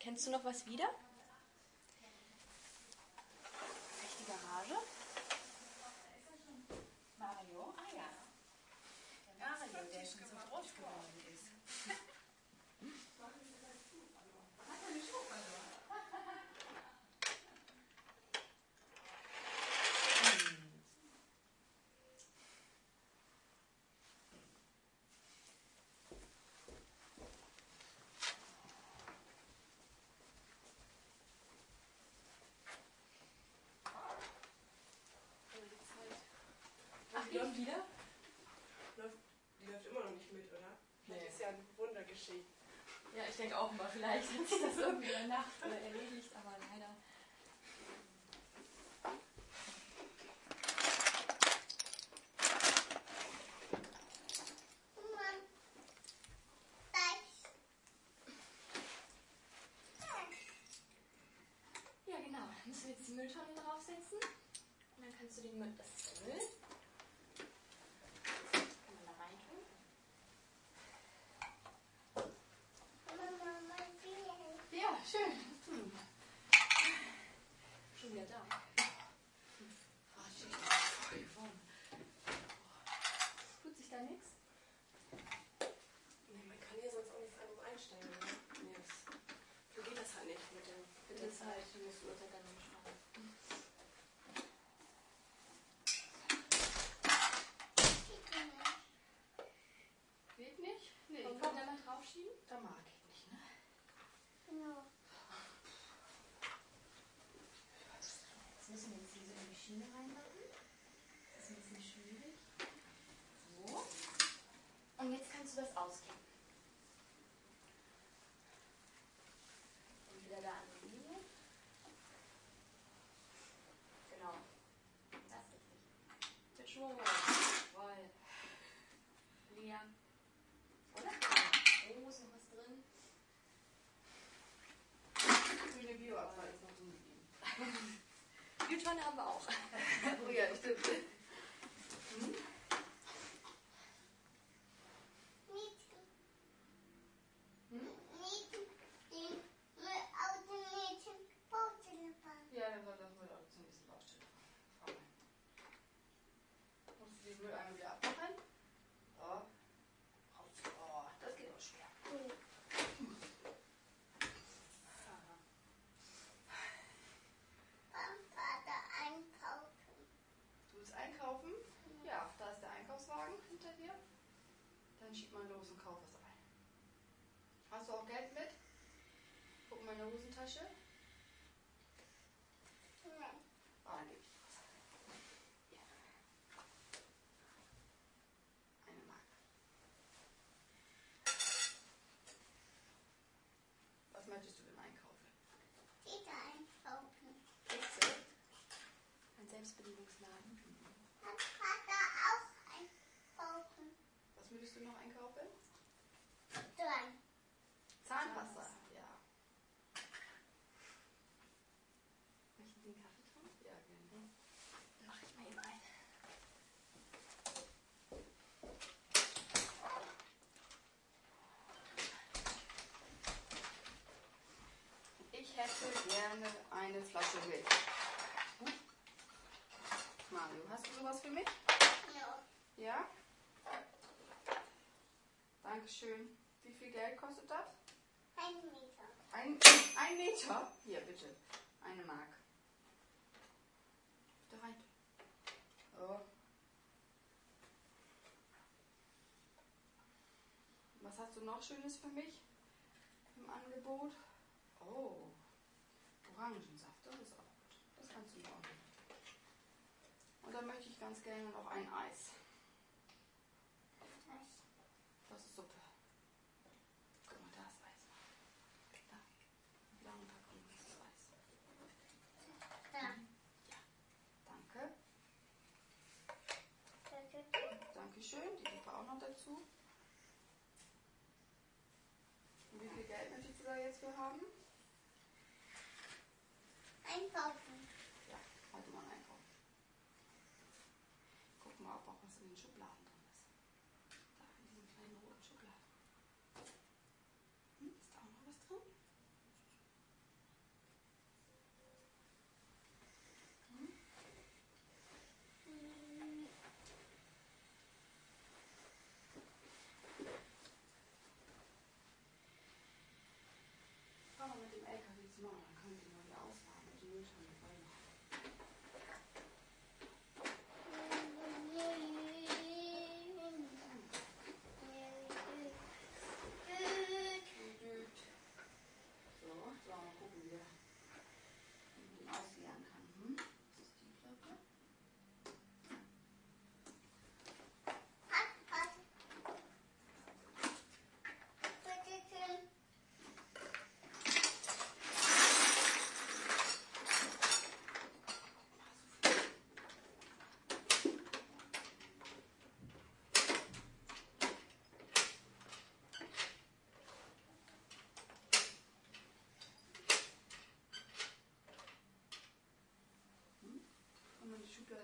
Kennst du noch was wieder? Echte Garage? Mario? Ah ja. Der Mario, der schon so groß geworden ist. Hat er eine Schuhe verloren? Ach, die läuft wieder? Die läuft immer noch nicht mit, oder? Nee. Das ist ja ein Wunder geschehen. Ja, ich denke auch mal, vielleicht hat sich das irgendwie in der Nacht erledigt, aber leider. Ja, genau. Dann müssen wir jetzt die Mülltonne draufsetzen. Und dann kannst du den Müll, das ist der Müll. Kann man da reintun. Ja, schön. Schon wieder da. Tut sich da nichts? Nee, man kann hier sonst auch nichts anderes einstellen, oder? Nee, so geht das halt nicht mit der Zeit. Du musst Uhrzeit dann umschreiben. Geht nicht? Nee, Und kann man da mal draufschieben? da mag ich nicht, ne? Jetzt müssen wir jetzt hier so in die Schiene reinmachen. Das ist ein bisschen schwierig. So. Und jetzt kannst du das ausgeben. Und wieder da an die Linie. Genau. Das ist richtig. Mit Schwung. Jawohl. Leer. Oder? Oh, ist noch was drin? Grüne Bioabfall ist noch drin geblieben. Mülltonne haben wir auch. Oh ja, stimmt. Ja, dann soll das Müll auch zum nächsten Baustelle fahren. Musst du den Müll einmal wieder abmachen? So. Raus. Oh, das geht aber schwer. Du willst einkaufen? Ja, da ist der Einkaufswagen hinter dir. Dann schiebt man los und kauft was ein. Hast du auch Geld mit? Guck mal in der Hosentasche. Ah, dann gebe ich dir was. Ja. Eine Mark. Was möchtest du denn einkaufen? Kekse? Ein Selbstbedienungsladen. Was möchtest du noch einkaufen? Zahnpasta. Ja. Möchten Sie einen Kaffee trinken? Ja, gerne. Mach ich mal eben ein. Ich hätte gerne eine Flasche Milch. Mario, hast du sowas für mich? Ja? Dankeschön. Wie viel Geld kostet das? Ein Meter? Hier, bitte. Eine Mark. Da rein. Oh. Was hast du noch Schönes für mich im Angebot? Oh, Orangensaft, das ist auch gut. Das kannst du auch. Und dann möchte ich ganz gerne noch ein Eis. Das ist Suppe. Guck mal, da ist Eis. Da. Da und da kommt das Eis. Danke. Dankeschön. Die Suppe auch noch dazu. Und wie viel Geld möchtest du da jetzt für haben? Ja, halt mal einkaufen. Guck mal, ob auch was in den Schubladen drin ist. Da, in diesen kleinen roten Schubladen. Ist da auch noch was drin?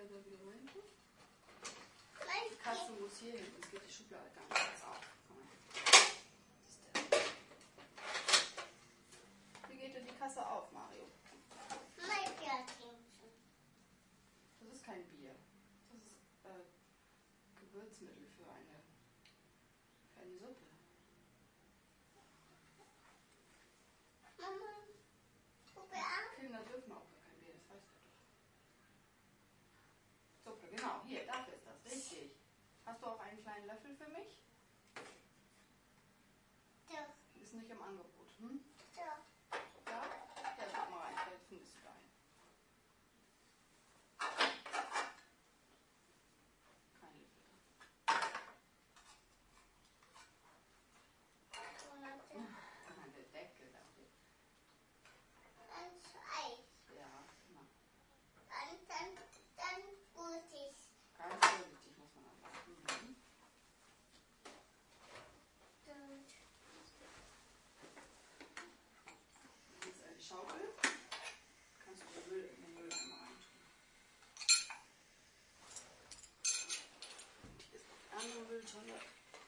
da wieder rein tun? Die Katze muss hier hin, sonst geht die Schublade gar nicht ganz auf. Wie geht denn die Kasse auf, Mario? Das ist kein Bier. Das ist Gewürzmittel für eine Suppe. Kinder dürfen auch gar kein Bier, das weißt du doch. Suppe, genau, hier, dafür ist das, richtig. Hast du auch einen kleinen Löffel für mich? Ja. Ist nicht im Angebot, hm? Ja. Ja? Ja, guck mal rein, vielleicht findest du da einen. Kein Löffel drin. Nein, der Deckel dafür. Ja, genau. Ganz vorsichtig muss man anfangen. Mhm. Jetzt eine Schaukel. Kannst du den Müll in den Mülleimer reintun. Hier ist noch die andere Mülltonne.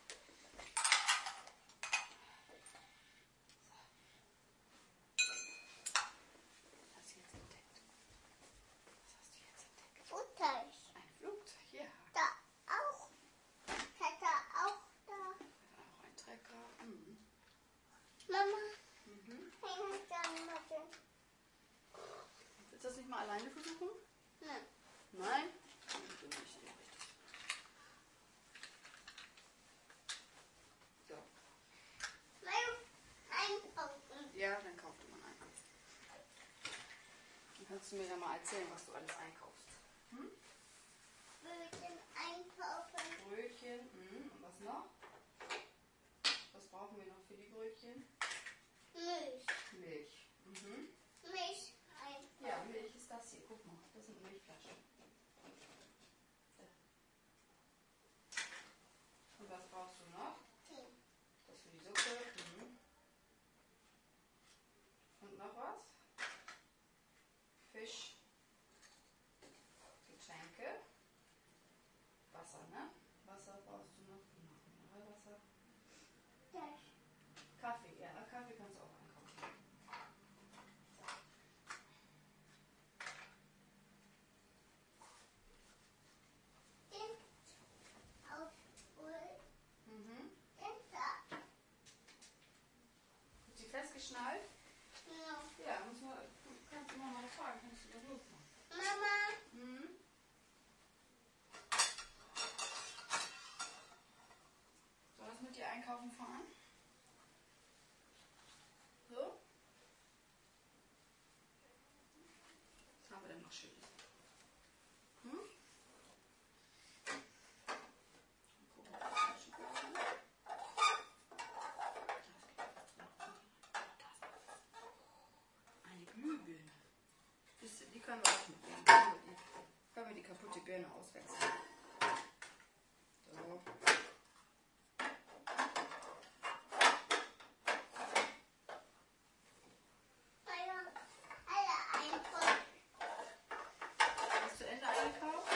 Was hast du jetzt entdeckt? Was hast du jetzt entdeckt? Ein Flugzeug, ja. Auch ein Trecker. Mhm. Mhm. Willst du das nicht mal alleine versuchen? Nein? Dann bin ich nicht richtig. So. Ja, dann kauf du mal einen. Dann kannst du mir ja mal erzählen, was du alles einkaufst. Hm? Brötchen. Und was noch? Was brauchen wir noch für die Brötchen? Milch. Mhm. Ja, Milch ist das hier. Guck mal, das sind Milchflaschen. Da. Und was brauchst du noch? Das für die Suppe. Mhm. Und noch was? Fisch. Getränke. Wasser, ne? Wasser brauchst du noch. Genau, Mineralwasser. Kaffee, ja, Kaffee kannst du auch einkaufen. Mhm. Ist sie festgeschnallt? Ja, kannst du mal fragen, kannst du das losmachen? Mhm. Soll das mit dir einkaufen fahren? So? Was haben wir denn noch Schönes? Hm? Gucken, was wir schon haben. Eine Glühbirne. Die können wir auch mitnehmen. Können wir die kaputte Birne auswechseln. So. Hast du Ende eingekauft?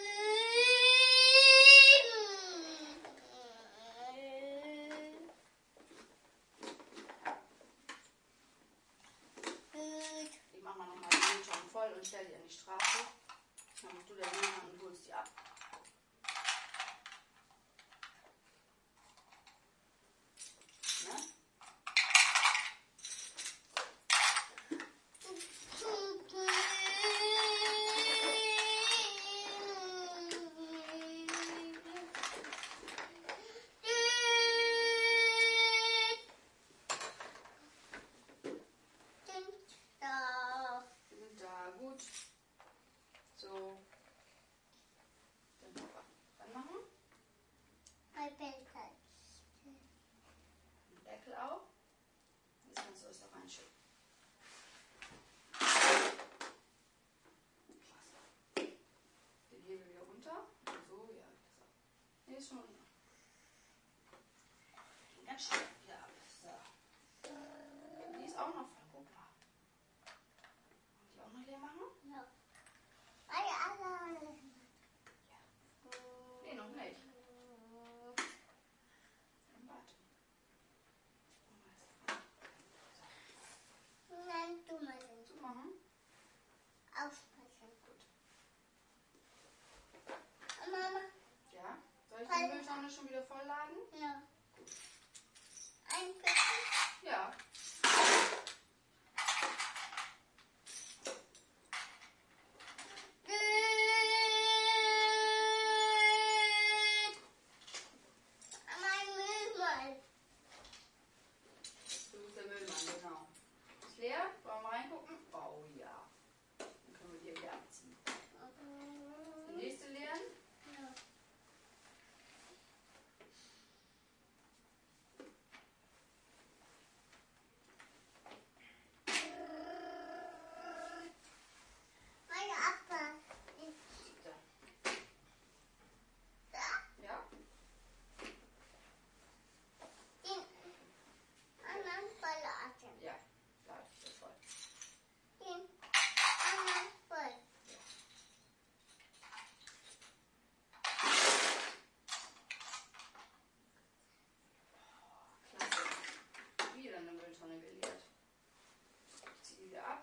Die machen wir nochmal die Mülltonnen voll und stell die an die Straße. Dann musst du da hin und holst die ab. Ne? Wir sind da, gut. So. Dann noch was machen. Den Deckel auf. Jetzt kannst du es da reinschütten. Klasse. Den Hebel wieder runter. So, ja, das auch. Nee, ist schon runter. Ganz schnell wieder ab. So. Die ist auch noch voll. Guck mal. Die auch noch leer machen? die Mülltonne schon wieder vollladen? Ja. Ein bisschen. Ja. Mein Müllmann. Du bist der Müllmann, genau. Ist leer? Wollen wir reingucken? Oh ja. Dann können wir die wieder abziehen. Die nächste leeren? Ja. Meine Abfahrt ist Da. da. Ja? Den anderen verlassen. Ja. Da ist das voll. Den anderen voll. Klasse. Wieder eine Mülltonne geleert. Ich ziehe die wieder ab.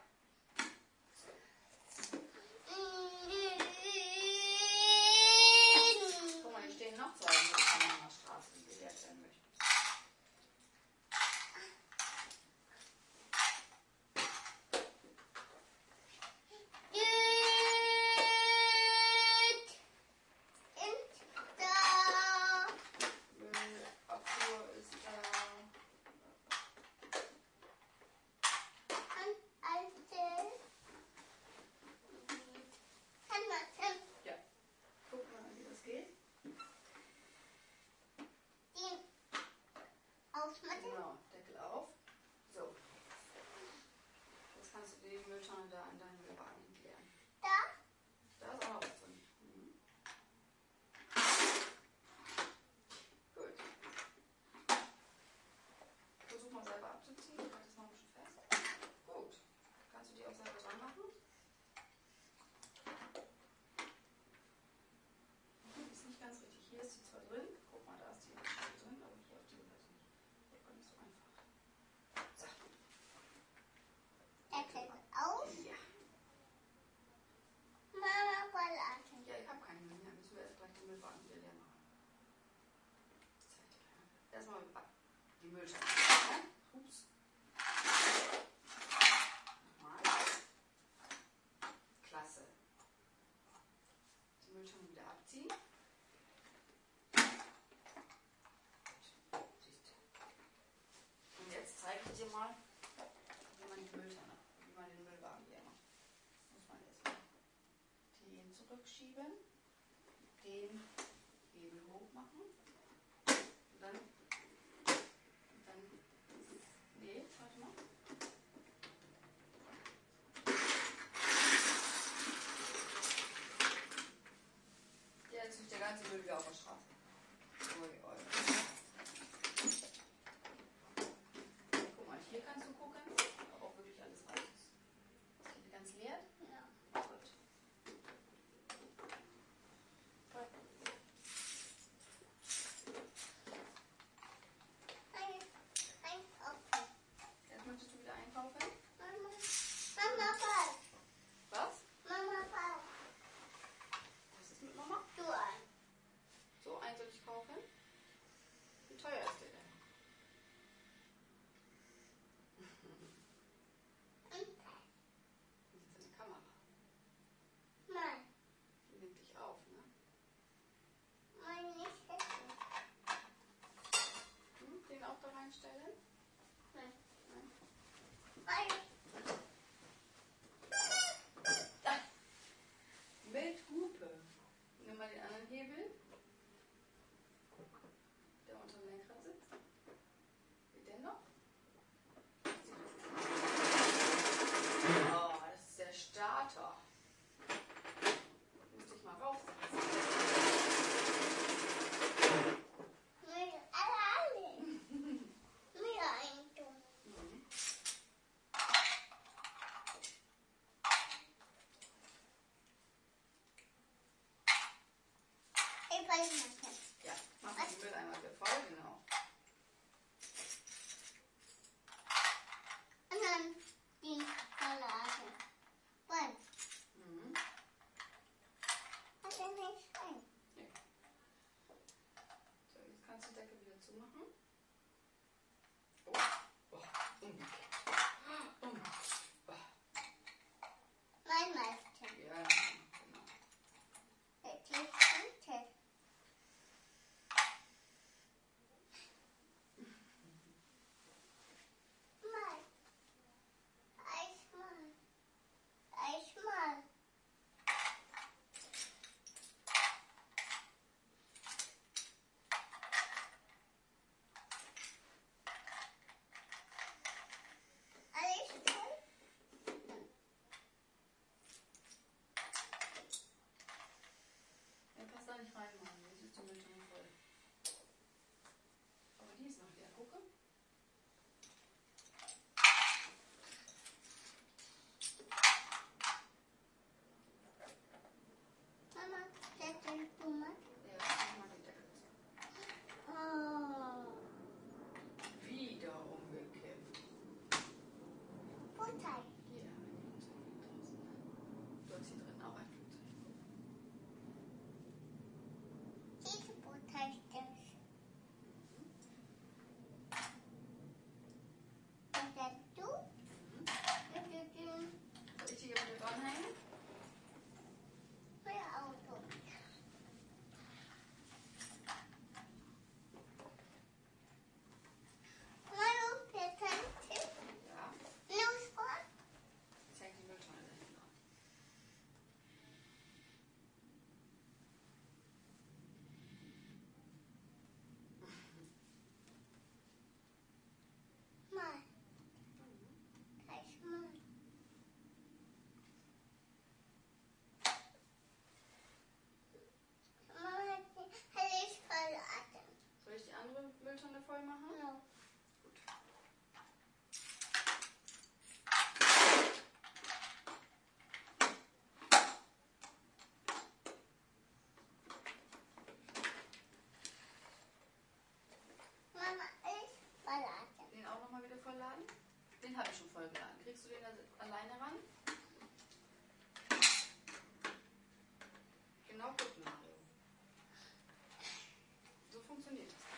Guck mal, hier stehen noch 2 Mülltonnen an der Straße, die geleert werden möchten. Müllabfuhr ist da. Ja. Guck mal, wie das geht. Genau, Deckel auf. So. Jetzt kannst du die Mülltonne da in deinen Müllwagen entleeren. Da ist auch noch was drin. Gut. Versuch mal selber abzuziehen. Ich halte das noch ein bisschen fest. Gut. Kannst du die auch selber dran machen? Ist nicht ganz richtig. Hier ist die zwar drin. Guck mal, da ist die drin, aber hier auf die Seite nicht. Das ist gar nicht so einfach. So. Ja. Ja, ich habe keinen mehr. Müssen wir erst gleich den Müllwagen wieder leer machen. Erstmal die Mülltonne. Ja? Ups. Nochmal. Klasse. Die Mülltonne wieder abziehen. Siehst du. Und jetzt zeige ich dir mal, wie man die Mülltonne, wie man den Müllwagen leer macht. Muss man erstmal den zurückschieben, den Hebel hoch machen und dann nee, warte mal. Ja, jetzt liegt der ganze Müll wieder auf der Straße. Ui, ui. Guck mal, hier kannst du gucken, ob auch wirklich alles rein ist. Ist die ganz leer? Gut. Jetzt möchtest du wieder einkaufen? Was? Was ist mit Mama? So, einen soll ich kaufen? Wie teuer ist der denn? Das ist eine Kamera. Die nimmt dich auf, ne? Den auch da reinstellen? Nein. Mit Hupe. Nimm mal den anderen Hebel, der unter dem Lenkrad sitzt. Geht der noch? Oh, das ist der Starter. Muss ich mal raufsetzen. Kannst du die Decke wieder zumachen? Oh, oh, umgekehrt. Oh. Mein Meister. Ja, genau. Jetzt ist gut. Mal. Einmal. Einmal. Alles voll? Ja, passt da nicht rein, Mann. Jetzt ist die Mülltonne voll. Aber die ist noch leer. Gucke. Mama, Deckel du mal. Ja, ich mag die Decke zu. Oh. Wieder umgekippt. Butter. Hier, ein Flugzeug draußen. Du hast hier drin auch ein Flugzeug. Diese Butter ist das. Und du? Soll ich die hier wieder dranhängen? Mein Auto. Hallo, Peter. Ja. Los, vor. Jetzt hängt die Mülltonne da hinten dran. Mal. Gleich mal. Mama hat alles verlassen. Soll ich die andere Mülltonne voll machen? Ja. Gut. Mama, alles verlassen. Den auch nochmal wieder vollladen? Den habe ich schon vollgeladen. Kriegst du den alleine ran? Genau gucken, Mario. So funktioniert das.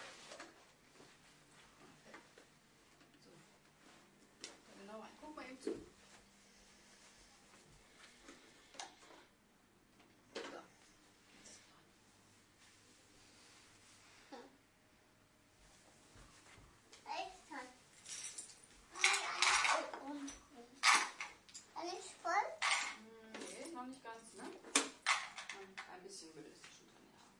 So. Genau rein. Guck mal eben zu. So. Jetzt ist dran. Alles dran. Alles voll? Nee, noch nicht ganz, ne? Ein bisschen Müll ist schon drin, ja.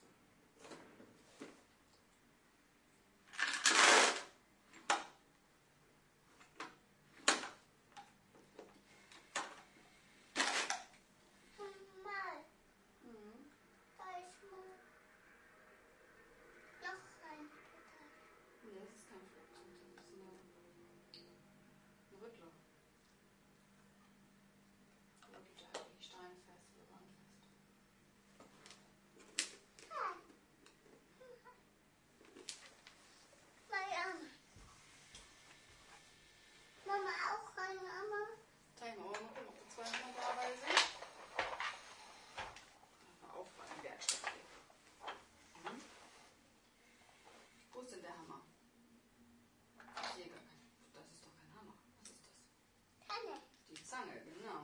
Mal. Mhm. Da ist mal. Noch ein Butter. Nee, das ist kein Flugzeug, das ist ein Rüttler. Rüttelt halt die Steine fest oder wandfest. Mama. Mama auch rein, Mama. Zeig mal, wollen wir mal gucken, ob die 200 dabei sind. Mal aufräumen, die Werkstatt. Mhm. Wo ist denn der Hammer? Ich sehe gar keinen. Das ist doch kein Hammer. Was ist das? Tanne. Die Zange, genau.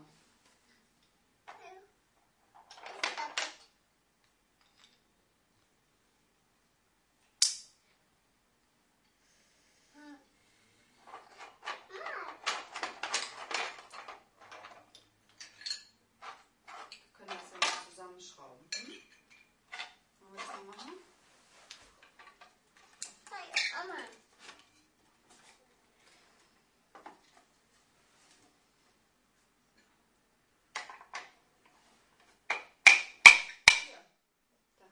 Wir können das ja mal zusammenschrauben. Hm? Wollen wir das mal machen? Mama. Hier. Da.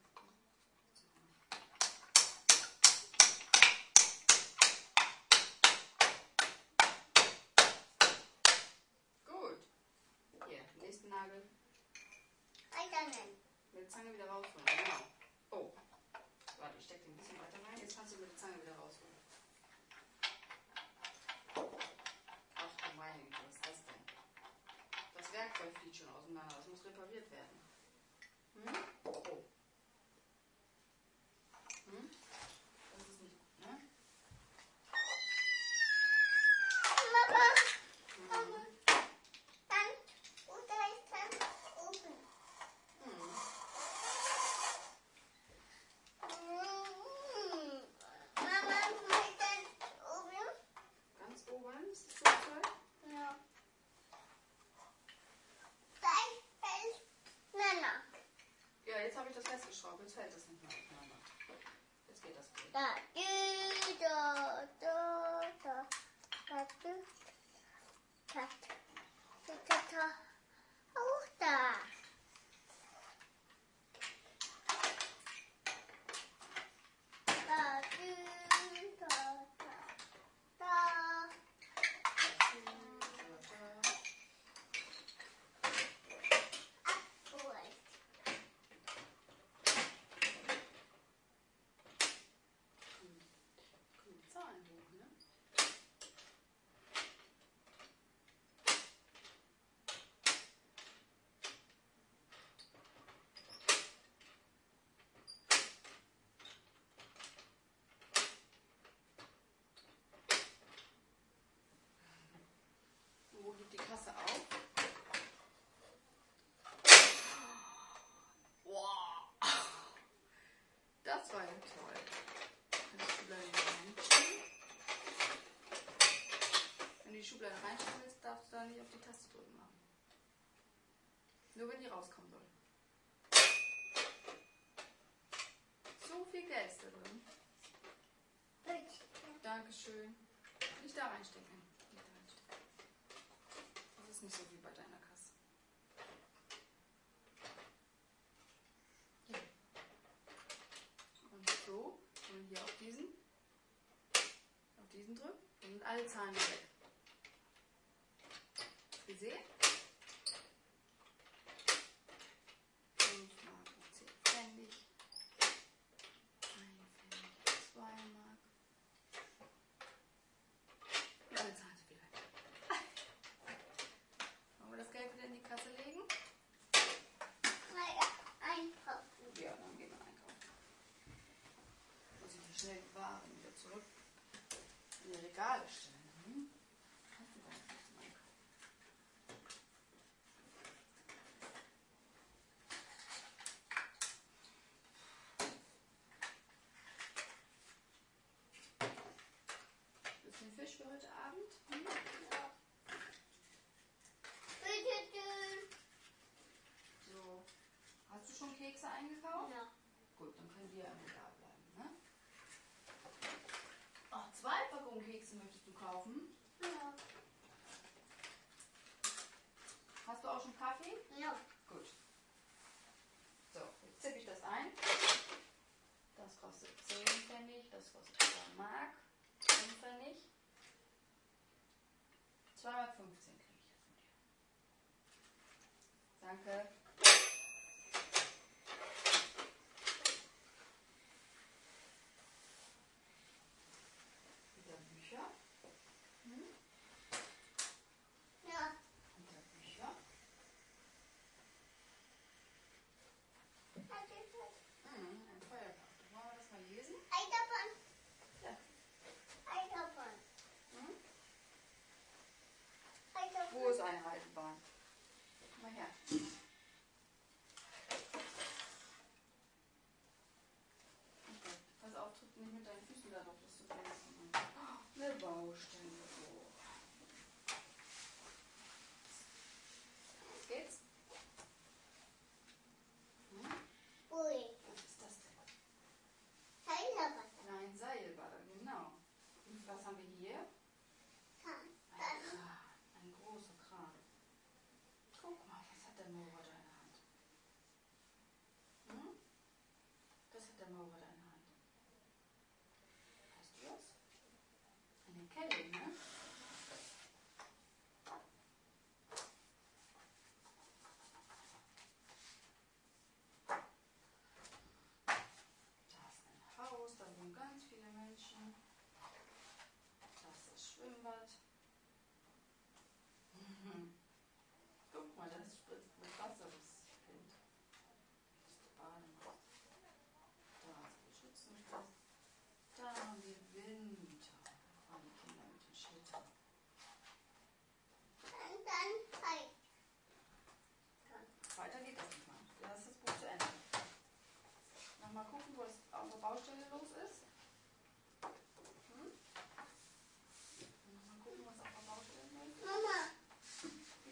Gut. Hier, nächsten Nagel. Eisernen. Mit der Zange wieder rausholen. Genau. Oh. Warte, ich stecke den ein bisschen weiter rein. Jetzt kannst du mit der Zange wieder rausholen. Ach du meine Güte, was ist das denn? Das Werkzeug fliegt schon auseinander. Das muss repariert werden. Hm? Oh. Hm? Da, da, da, da, da, da, da, auch da. Da, da, da, da. Zahlen hoch, ne? Wo geht die Kasse auf? Wow. Das war ja toll. Kann die Schublade reinschieben? Wenn du die Schublade reinschieben willst, darfst du da nicht auf die Taste drücken machen. Nur wenn die rauskommen soll. So viel Geld ist da drin. Dankeschön. Nicht da reinstecken. Nicht da reinstecken. Das ist nicht so wie bei deiner Kasse. Ja. Und so. Und hier auf diesen drücken. Dann sind alle Zahlen weg. Gesehen? 5 Mark, 10 Pfennig. 1 Pfennig, 2 Mark. Und alle Zahlen sind wieder weg. Wollen wir das Geld wieder in die Kasse legen? Einkaufen. Ja, dann gehen wir einkaufen. Muss ich hier schnell die Ware wieder zurück in die Regale stellen. Kannst du gar nicht zum Einkaufen. Bisschen Fisch für heute Abend? Ja. Bitte schön. So. Hast du schon Kekse eingekauft? Ja. Gut, dann können die ja im Regal bleiben, ne? Ach, 2 Packungen Kekse möchtest du kaufen? Ja. Hast du auch schon Kaffee? Ja. Gut. So, jetzt tippe ich das ein. Das kostet 10 Pfennig, das kostet 2 Mark, 5 Pfennig. 2,15 Mark kriege ich jetzt von dir. Danke. Wieder Bücher. Ja. Wieder Bücher. Ein Feuerkraft. Wollen wir das mal lesen? Einkaufen. Ja. Einkaufen. Hm? Einkaufen. Wo ist eine Eisenbahn? Komm mal her. Okay. Pass auf, drück nicht mit deinen Füßen darauf, dass du fällst. Oh, eine Baustelle. Oh. Los geht's? Hm? Ui. Was ist das denn? Einkaufen. Nein, Seilbad, genau. Und was haben wir hier? Ein Kran, ein großer Kran. Guck mal, was hat der Maurer da in der Hand? Hm? Was hat der Maurer da in der Hand? Weißt du das? Eine Kelle, ne? Da ist ein Haus, da wohnen ganz viele Menschen. Das ist das Schwimmbad. Guck mal, das spritzt mit Wasser das Kind. Das ist baden. Da ist die Schützenfest. Da haben wir Winter. Da fahren die Kinder mit den Schlitten. Und dann Ei. Weiter geht das nicht mal. Da ist das Buch zu Ende. Nochmal gucken, was auf der Baustelle los ist. Hm? Nochmal gucken, was auf der Baustelle los ist. Mama.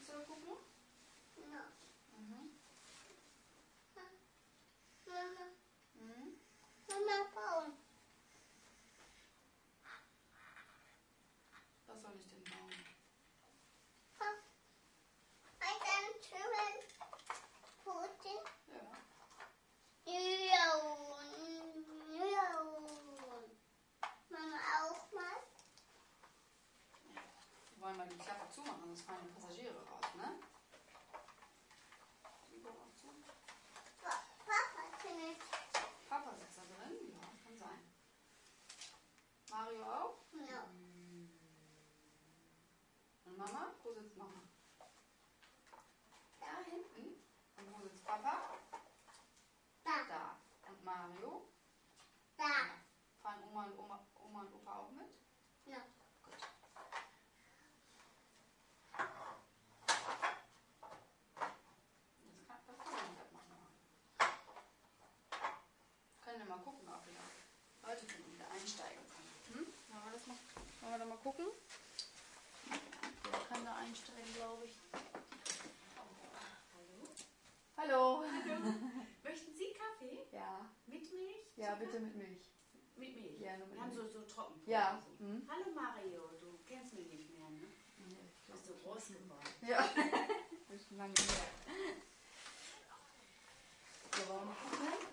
mal die Klappe zumachen, sonst fallen die Passagiere raus, ne? Papa sitzt da drin? Ja, kann sein. Mario auch? Ja. Und Mama? Wo sitzt Mama? Da hinten? Und wo sitzt Papa? Da. Da. Und Mario? Da. Ja. Fahren Oma und Opa auch mit? Ja. Gut. Das kann man nicht abmachen. Können wir mal gucken, ob wir da Leute finden, die da einsteigen können. Wollen wir da mal gucken? Der kann da einsteigen, glaube ich. Hallo. Möchten Sie Kaffee? Ja. Mit Milch? Ja, bitte mit Milch. Mit Milch? Ja, nur mit Wir haben Milch. so trocken. Ja. So. Hallo Mario, du kennst mich nicht mehr, ne? Du bist so groß geworden. Ja. Das ist schon lange her. So, wollen wir mal gucken?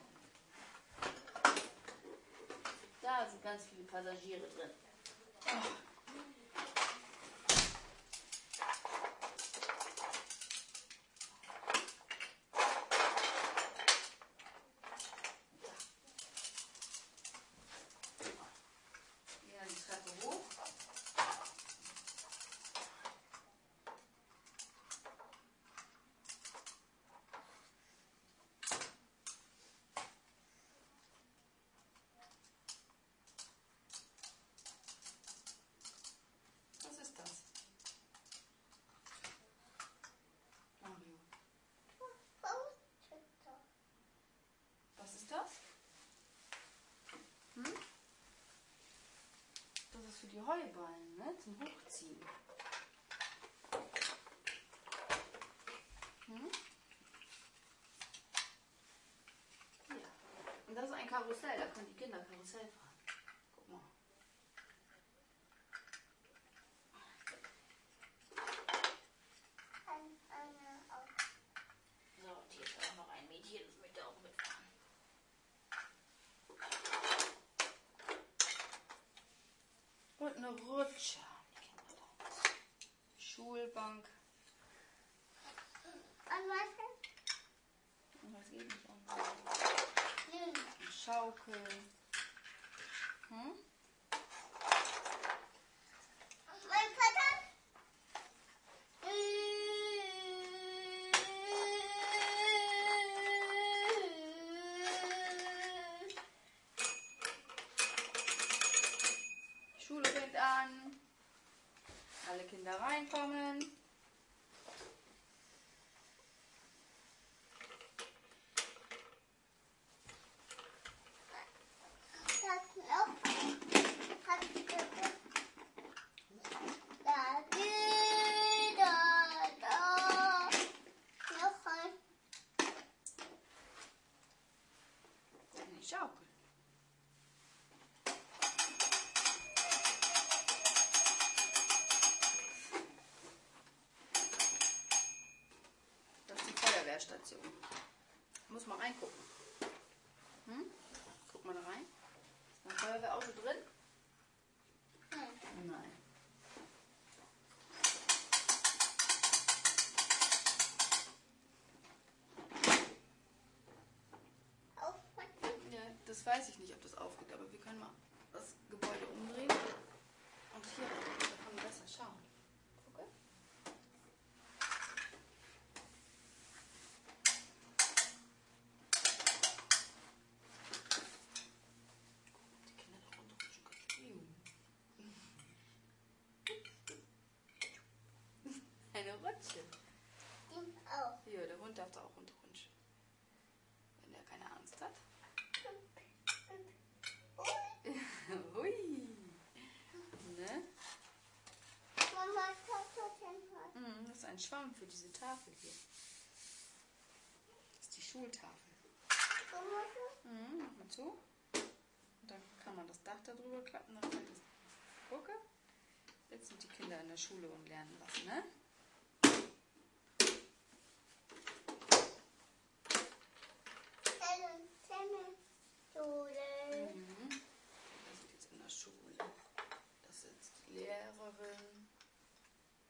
Da sind ganz viele Passagiere drin. Gehen die Treppe hoch. Was ist das? Mario. Was ist das? Das ist für die Heuballen, ne? Zum Hochziehen. Ja. Und das ist ein Karussell, da können die Kinder Karussell fahren. Guck mal. So, und hier ist auch noch ein Mädchen, das möchte auch mitfahren. Und eine Rutsche. Die Kinder da. Schulbank. Und was geht nicht an? Eine Schaukel. Die Schule fängt an. Alle Kinder reinkommen. Die Schaukel. Das ist die Feuerwehrstation. Muss mal reingucken. Guck mal da rein. Ist ein Feuerwehrauto drin? Nein. Ja, das weiß ich nicht, ob das aufgeht, aber wir können mal das Gebäude umdrehen und hier rein. Da kann man besser schauen. Okay? Die Kinder da runterrutschen können. Eine Rutsche. Ja, der Hund darf da auch runterrutschen. Wenn der keine Angst hat. Hui. Ne? Das ist ein Schwamm für diese Tafel hier. Das ist die Schultafel. Mach mal zu. Und dann kann man das Dach da drüber klappen. Dann fällt das. Gucke. Jetzt sind die Kinder in der Schule und lernen was, ne? Das ist jetzt in der Schule. Das ist die Lehrerin.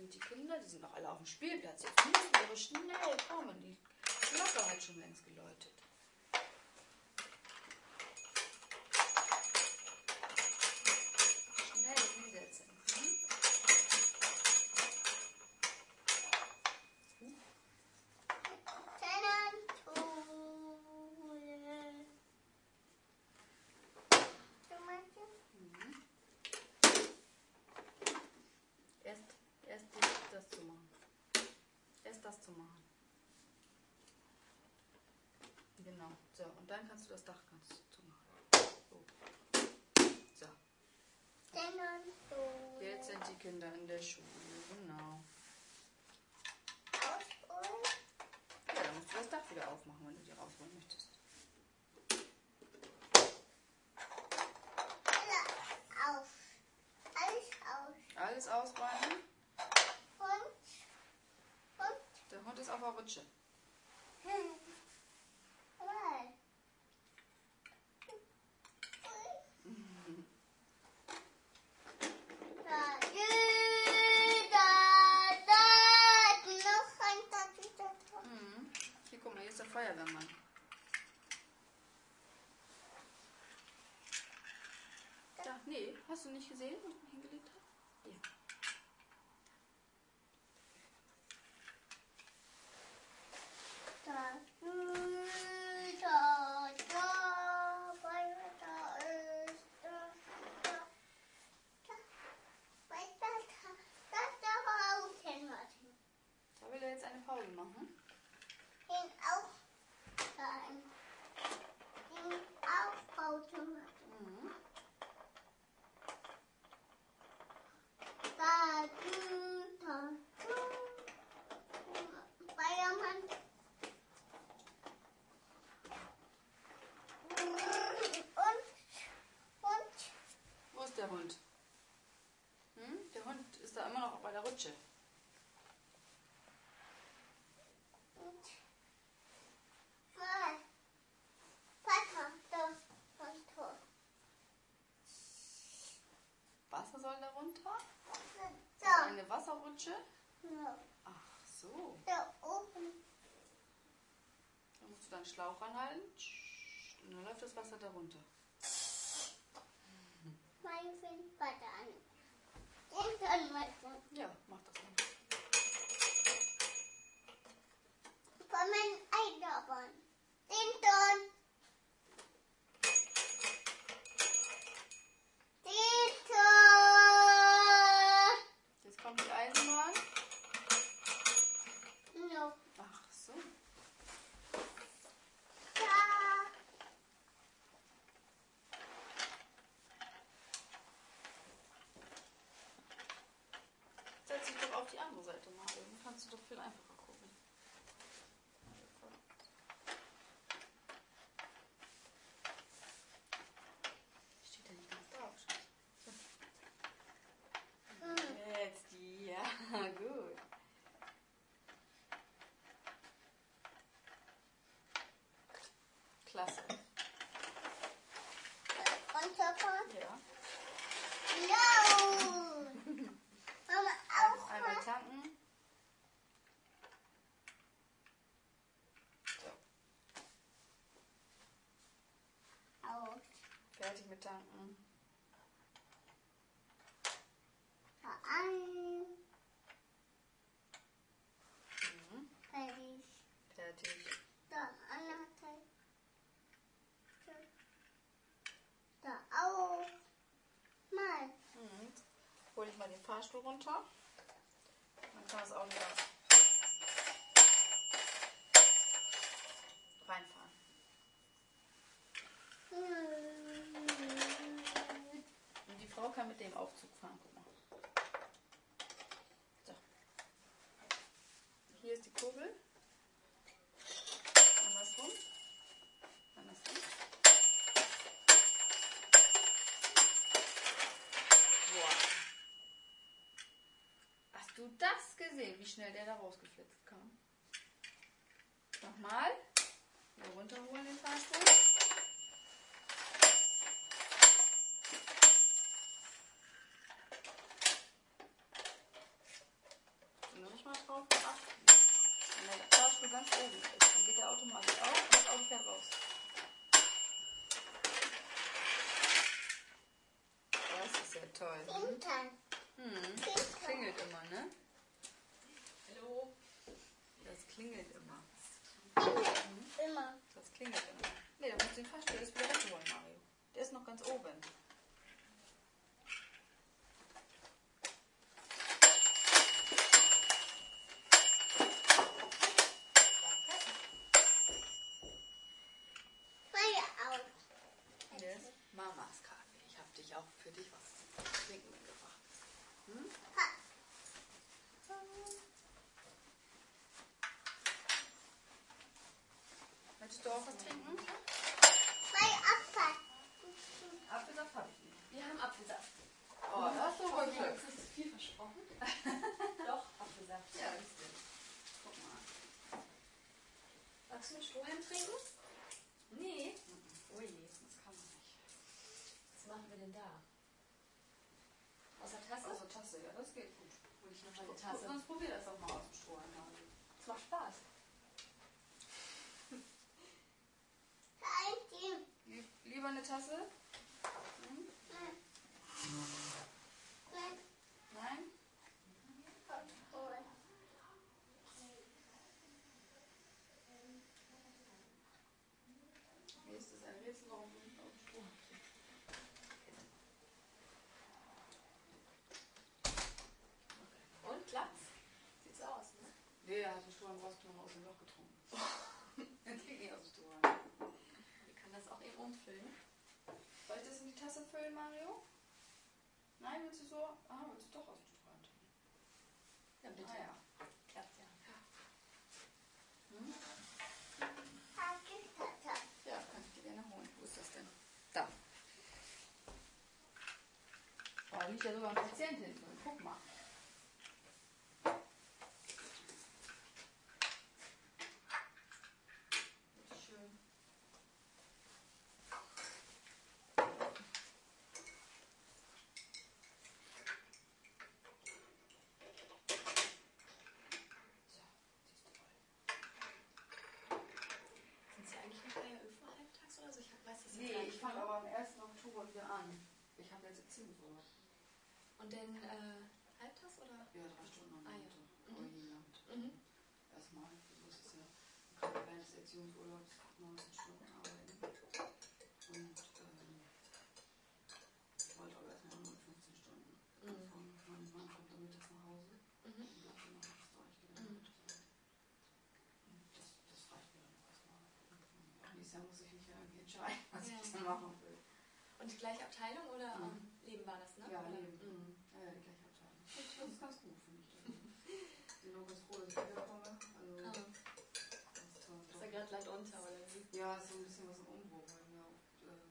sind die Kinder, die sind noch alle auf dem Spielplatz. Jetzt müssen wir aber schnell kommen. Die Glocke hat schon längst geläutet. Schnell hinsetzen. Das zu machen. Erst das zu machen. Genau. So, und dann kannst du das Dach ganz zumachen. So. Jetzt sind die Kinder in der Schule. Genau. Ja, dann musst du das Dach wieder aufmachen, wenn du die rausholen möchtest. Alles ausräumen. Der Hund ist auf der Rutsche. Hier, guck mal, hier ist der Feuerwehrmann. Da, nee, hast du nicht gesehen, wo ich ihn hingelegt habe? Hier. Da will er jetzt eine Pause machen. Mhm. Wo ist der Hund? Der Hund ist da immer noch bei der Rutsche. Wasser soll da runter? Eine Wasserrutsche? Ach so. Da musst du deinen Schlauch ranhalten und dann läuft das Wasser da runter. Ja, mach das mal. Jetzt kommt die Eisenbahn. Ach so. Setz dich doch auf die andere Seite mal. Dann kannst du doch viel einfacher gucken. Steht ja nicht ganz drauf. Jetzt, ja, gut. Klasse. Ja. Einmal tanken. So. Fertig mit tanken. Fertig. Hol ich mal den Fahrstuhl runter. Dann kann das Auto da reinfahren. Und die Frau kann mit dem Aufzug fahren. Guck mal. So. Hier ist die Kurbel. Andersrum. Andersrum. Boah. Hast du das gesehen, wie schnell der da rausgeflitzt kam? Nochmal. Wieder runterholen den Fahrstuhl. ich auch für dich was zu trinken mitgebracht. Hm? Möchtest du auch was trinken? Apfelsaft habe ich nicht. Wir haben Apfelsaft. Oh, das ist doch wohl Ich habe Glück. zu viel versprochen. Doch, Apfelsaft. Ja, das stimmt. Guck mal. Magst du einen Strohhalm trinken? Nee. Ui, das kann man nicht. Was machen wir denn da? Aus der Tasse? Aus der Tasse, ja, das geht gut. Hol ich noch Eine Tasse. Sonst probier das doch mal aus dem Strohhalm. Das macht Spaß. Lieber eine Tasse? Hm? Nein? Mir ist das ein Rätsel, warum du nicht auf dem Strohhalm trinkst. Und, klappt's? Sieht so aus, ne? Nee, er hat den Strohhalm rausgenommen aus dem Loch getrunken. Er trinkt nicht aus dem Strohhalm. Wir können das auch eben umfüllen. Soll ich das in die Tasse füllen, Mario? Nein, willst du so? Ah, willst du doch aus dem Strohhalm trinken? Ja, bitte. Ah, ja. Klappt ja. Hm? Ja, kann ich dir gerne holen. Wo ist das denn? Da. Oh, da liegt ja sogar ein Patientin drin. Guck mal. Schön. Sind Sie eigentlich noch bei ÖV halbtags oder so? Ich weiß das Nee, gar ich nicht fange genau. aber am 1. Oktober wieder an. Ich habe jetzt Ziemsurlaub. Und dann halbtags oder? Ja, 3 Stunden am Ah, ja. Montag. Oder je nach. Mhm. Erstmal, so ist es ja. Man kann während des Erziehungsurlaubs 19 Stunden arbeiten. Und ich wollte aber erstmal nur 15 Stunden anfangen. Mein Mann kommt dann mittags nach Hause. Mhm. Und dafür mache ich das durchgelernt. Und das reicht mir dann erstmal. Nächstes Jahr muss ich mich ja irgendwie entscheiden, was Ja. ich dann machen will. Und die gleiche Abteilung oder Mhm. Leben war das, ne? Ja, Oder? Leben. Mhm. Ja, die gleiche Abteilung. Das ist ganz gut, finde ich. Ich bin auch ganz froh, dass ich wiederkomme. Also, Ah. das ist toll. Ist ja gerade Land unter, oder wie? Ja, ist so ein bisschen was im Umbruch, weil wir auch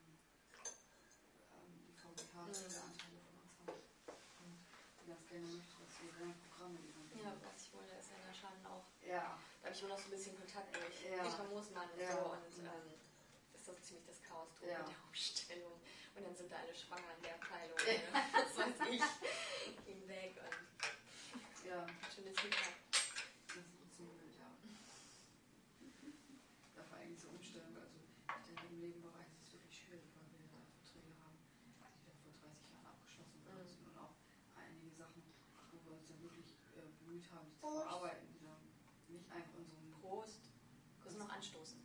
die VGH viele Anteile von uns haben. Und die ganz gerne möchte, dass wir deren Programme liefern. Ja, was ich wollte, ist ja in der Schaden auch. Ja. Da habe ich immer noch so ein bisschen Kontakt durch Ja. Petra Moosmann und Ja. so. Und ist das ziemlich das Chaos drum Ja. mit der Umstellung. Und dann sind da alle schwanger in der Abteilung. Was weiß ich. Gehen weg und Ja, schönes Hickhack. das ist ein bisschen blöd, ja. Darf eigentlich so umstellen. Also ich denke, im Lebenbereich ist es wirklich schwierig, weil wir da Verträge haben, die da vor 30 Jahren abgeschlossen worden sind. Und auch einige Sachen, wo wir uns dann wirklich bemüht haben, die zu bearbeiten, die dann nicht einfach in so einem Prost. Kurz noch anstoßen.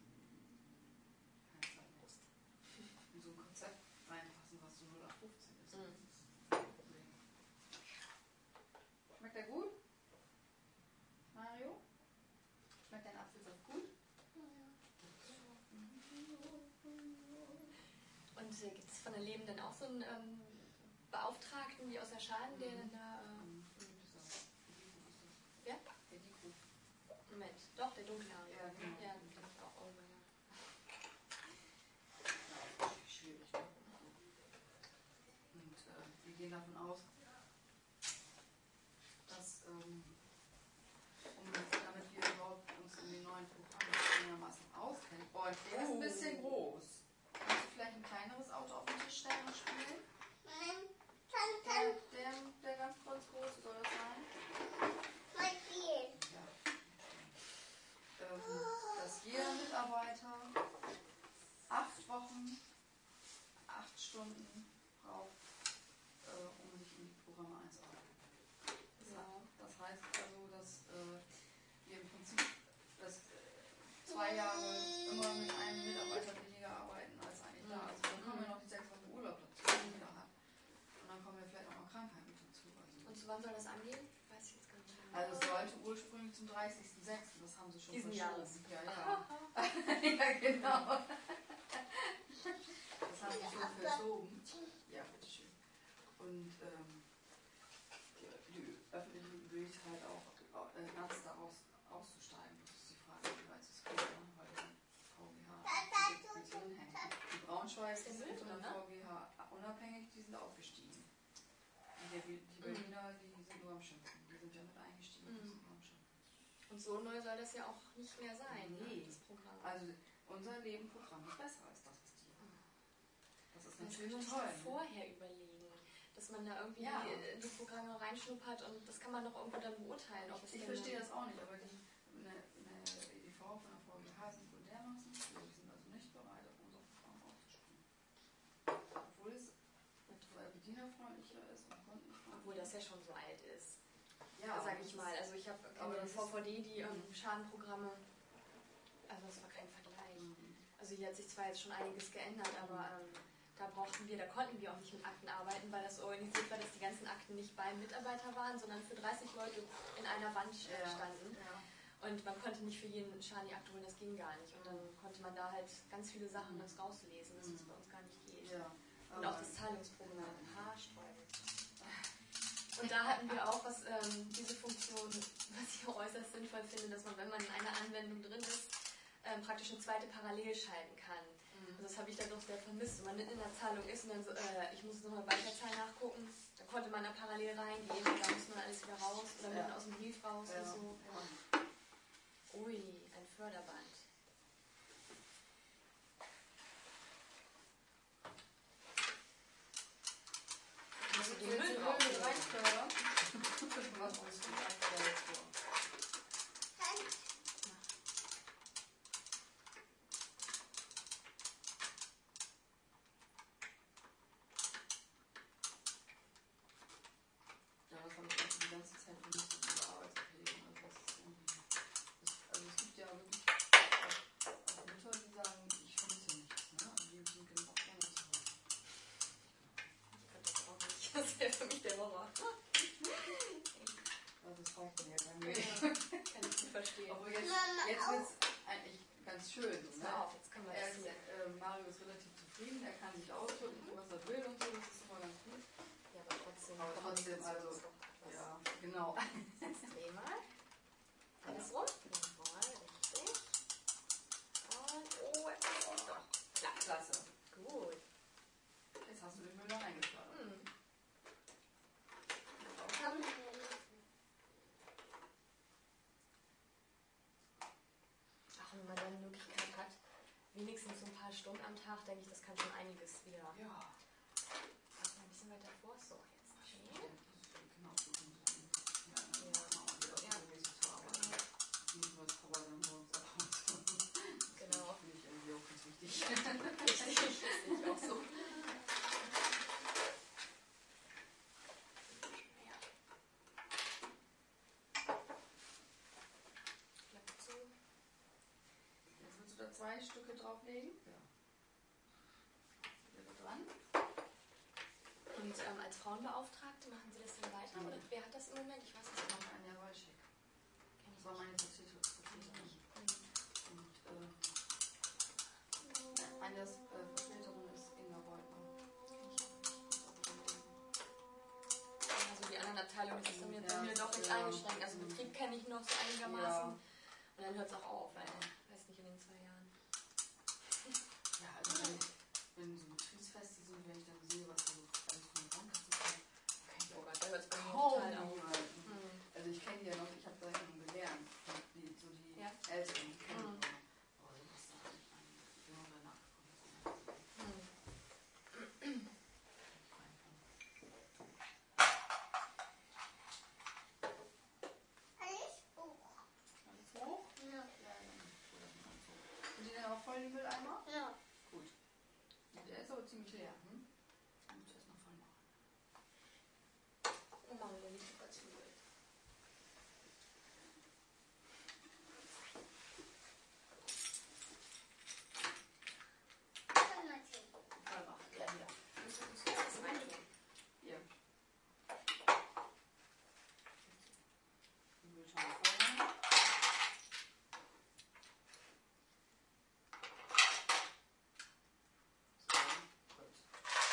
in so ein Konzept reinpassen, was so 0815 ist. Mhm. Das ist das Problem. Schmeckt der gut? Mario? Schmeckt dein Apfelsaft gut? Und gibt es von der Leben dann auch so einen Beauftragten wie aus der Schaden, der dann da. Wer? Der Diko. Moment, doch, der Dunkelhaarige. Ja, genau. Ja, den kenn ich auch irgendwann, ja. Ja, schwierig. Ne? Und wir gehen davon aus, dass damit wir überhaupt uns in den neuen Programmen einigermaßen auskennen. Oh, der ist ein bisschen groß. Kannst du vielleicht ein kleineres Auto auf den Tisch stellen und spielen? Der ganz kurz groß soll das sein? Ja. Dass jeder Mitarbeiter 8 Wochen, 8 Stunden braucht, um sich in die Programme einzuarbeiten. Das heißt also, dass wir im Prinzip 2 Jahre immer mit einem Mitarbeiter weniger arbeiten als eigentlich da. Also dann kommen ja noch die 6 Wochen Urlaub dazu, die jeder hat. Und dann kommen ja vielleicht auch noch Krankheiten dazu. Und zu wann soll das angehen? Weiß ich jetzt gar nicht. Also es sollte ursprünglich zum 30.06., das haben sie schon Diesen verschoben. Jahres. Ja, ja. Ja, genau. Das haben sie schon verschoben. Ja, bitteschön. Und die öffentliche überlegt halt auch ernst daraus auszusteigen. Das ist die Frage, wie weit es geht, ne? Weil der VGH mit drin hängt. Die Braunschweig sind von der VGH unabhängig, die sind aufgestiegen. Die Berliner, die sind nur am Schimpfen. Die sind ja mit eingestiegen, die sind nur am Schimpfen. Und so neu soll das ja auch nicht mehr sein, nee. Das Programm. Also unser Nebenprogramm ist besser als das, was die haben. Das ist natürlich muss toll. man sich vorher überlegen, dass man da irgendwie in die Programme reinschnuppert und das kann man doch irgendwo dann beurteilen. Ob Ich verstehe das auch nicht, aber die EDV von der VGH sind wohl dermaßen, die sind also nicht bereit, auf unser Programm aufzuspringen. Obwohl es bedienerfreundlicher ist und kundenfreundlicher. Obwohl das ja schon so alt ist. Ja, sage ich mal. Also ich habe die VVD, die Schadenprogramme, also das war kein Vergleich. Also hier hat sich zwar jetzt schon einiges geändert, aber da konnten wir auch nicht mit Akten arbeiten, weil das so organisiert war, dass die ganzen Akten nicht beim Mitarbeiter waren, sondern für 30 Leute in einer Wand standen. Ja. Und man konnte nicht für jeden Schaden die Akte holen, das ging gar nicht. Und dann konnte man da halt ganz viele Sachen rauslesen, dass das bei uns gar nicht geht. Ja. Und auch das Zahlungsprogramm haarsträubend. Und da hatten wir auch diese Funktion, was ich auch äußerst sinnvoll finde, dass man, wenn man in einer Anwendung drin ist, praktisch eine zweite parallel schalten kann. Also das habe ich dann doch sehr vermisst. Wenn man mitten in der Zahlung ist und dann so, ich muss nochmal Weiterzahl nachgucken, da konnte man da parallel reingehen und da muss man alles wieder raus oder mitten aus dem Brief raus und so. Ja. Ui, ein Förderband. Musst du den Müll mit reinfördern? Was musst du da jetzt vor? Ja, das habe ich die ganze Zeit vermisst, diese Arbeitskollegen. Also es gibt ja wirklich auch Mütter, die sagen, ich vermisse nichts. Ne? Also die sind genug gerne zu Hause. Ich kann das auch nicht. Das wäre für mich der Horror. Also das reicht mir ja bei mir. Kann ich nicht verstehen. Aber jetzt wird es eigentlich ganz schön. So, ne? Jetzt können wir das sehen. Mario ist relativ zufrieden, er kann sich ausdrücken, was er will und so, das ist immer ganz gut. Ja, aber trotzdem, also, ja, genau. Jetzt dreh mal. Alles rum? Jawohl, richtig. Und, doch. Ja, klasse. Gut. Jetzt hast du den Müll da reingefördert. Ach, wenn man dann die Möglichkeit hat, wenigstens so ein paar Stunden am Tag, denke ich, das kann schon einiges wieder. Ja. Mach mal ein bisschen weiter vor. So, jetzt. Okay. Genau, so sind die. Ja. Nicht nur das Papa dann morgens abhauen. Genau. Das finde ich irgendwie auch ganz wichtig. Richtig, das sehe ich auch so. Klappt so. Jetzt willst du da 2 Stücke drauflegen? Ja. Wieder dran. Und als Frauenbeauftragte machen Sie das dann weiter? Oder wer hat das im Moment? Ich weiß es nicht. Anja Walschek. Das war meine Vertreterin. Und Anjas Vertreterin ist Inga Beutner. Also die anderen Abteilungen ist bei mir doch recht eingeschränkt. Also Betrieb kenne ich noch so einigermaßen. Ja. Und dann hört es auch auf, weil ich weiß nicht, in den 2 Jahren. Ja, also wenn so Betriebsfeste sind, wenn ich dann sehe, was so alles von der Bank ist, kann ich auch da hört es bei mir kaum total auf. Also ich kenne die ja noch, ich habe da schon gelernt, die Älteren, die kennen die noch. Aber so was da nicht an, ich bin noch danach gekommen. Alles hoch? Ja. Und die dann auch voll in den Mülleimer? Ja. Gut. Der ist aber ziemlich leer. Hm? Den muss ich erst noch voll machen. Und machen wir nicht dazu. Voll machen. Ja, hier. Das reintun. Hier. Den Müll schon mal voll machen. So, gut.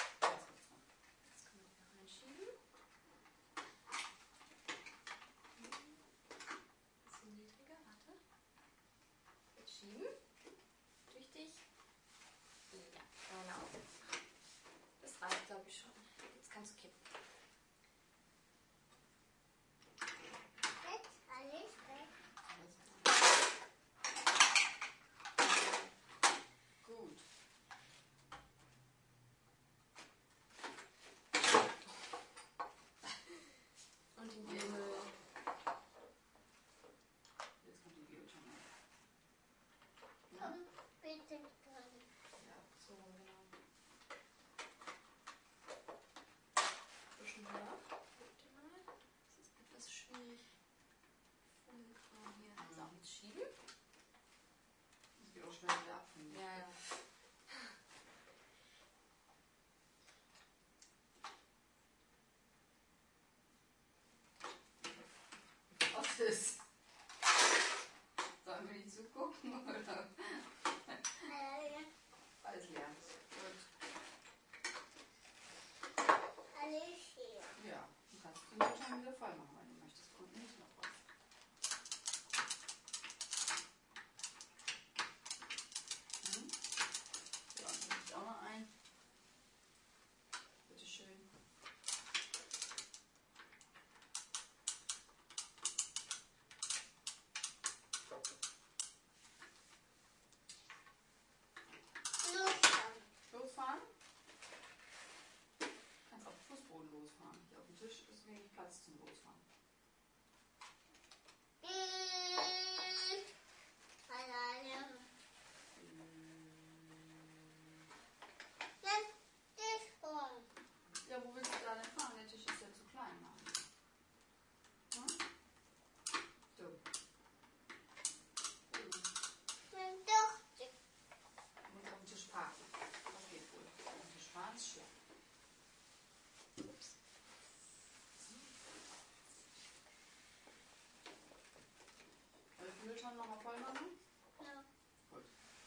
Mülltonnen nochmal voll machen? Ja. Gut.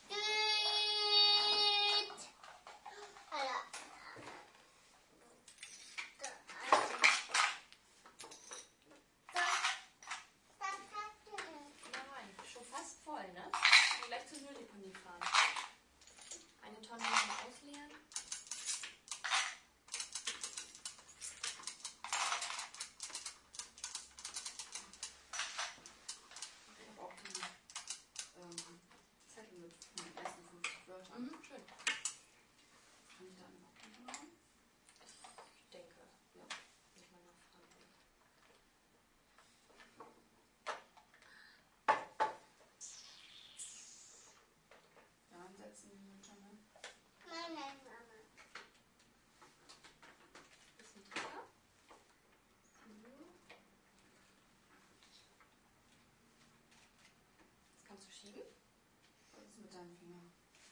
Nein, schon fast voll, ne? Und gleich zur Mülldeponie fahren. Eine Tonne nochmal ausleeren. Ich habe auch die Zettel mit den ersten 50 Wörtern. Mhm, schön. Kann ich da eine Kopie machen? Ich denke, ja. Muss man nachfragen. Ja, ansetzen die Mülltonne. Bisschen drüber. So. Jetzt kannst du schieben. Was ist mit deinem Finger?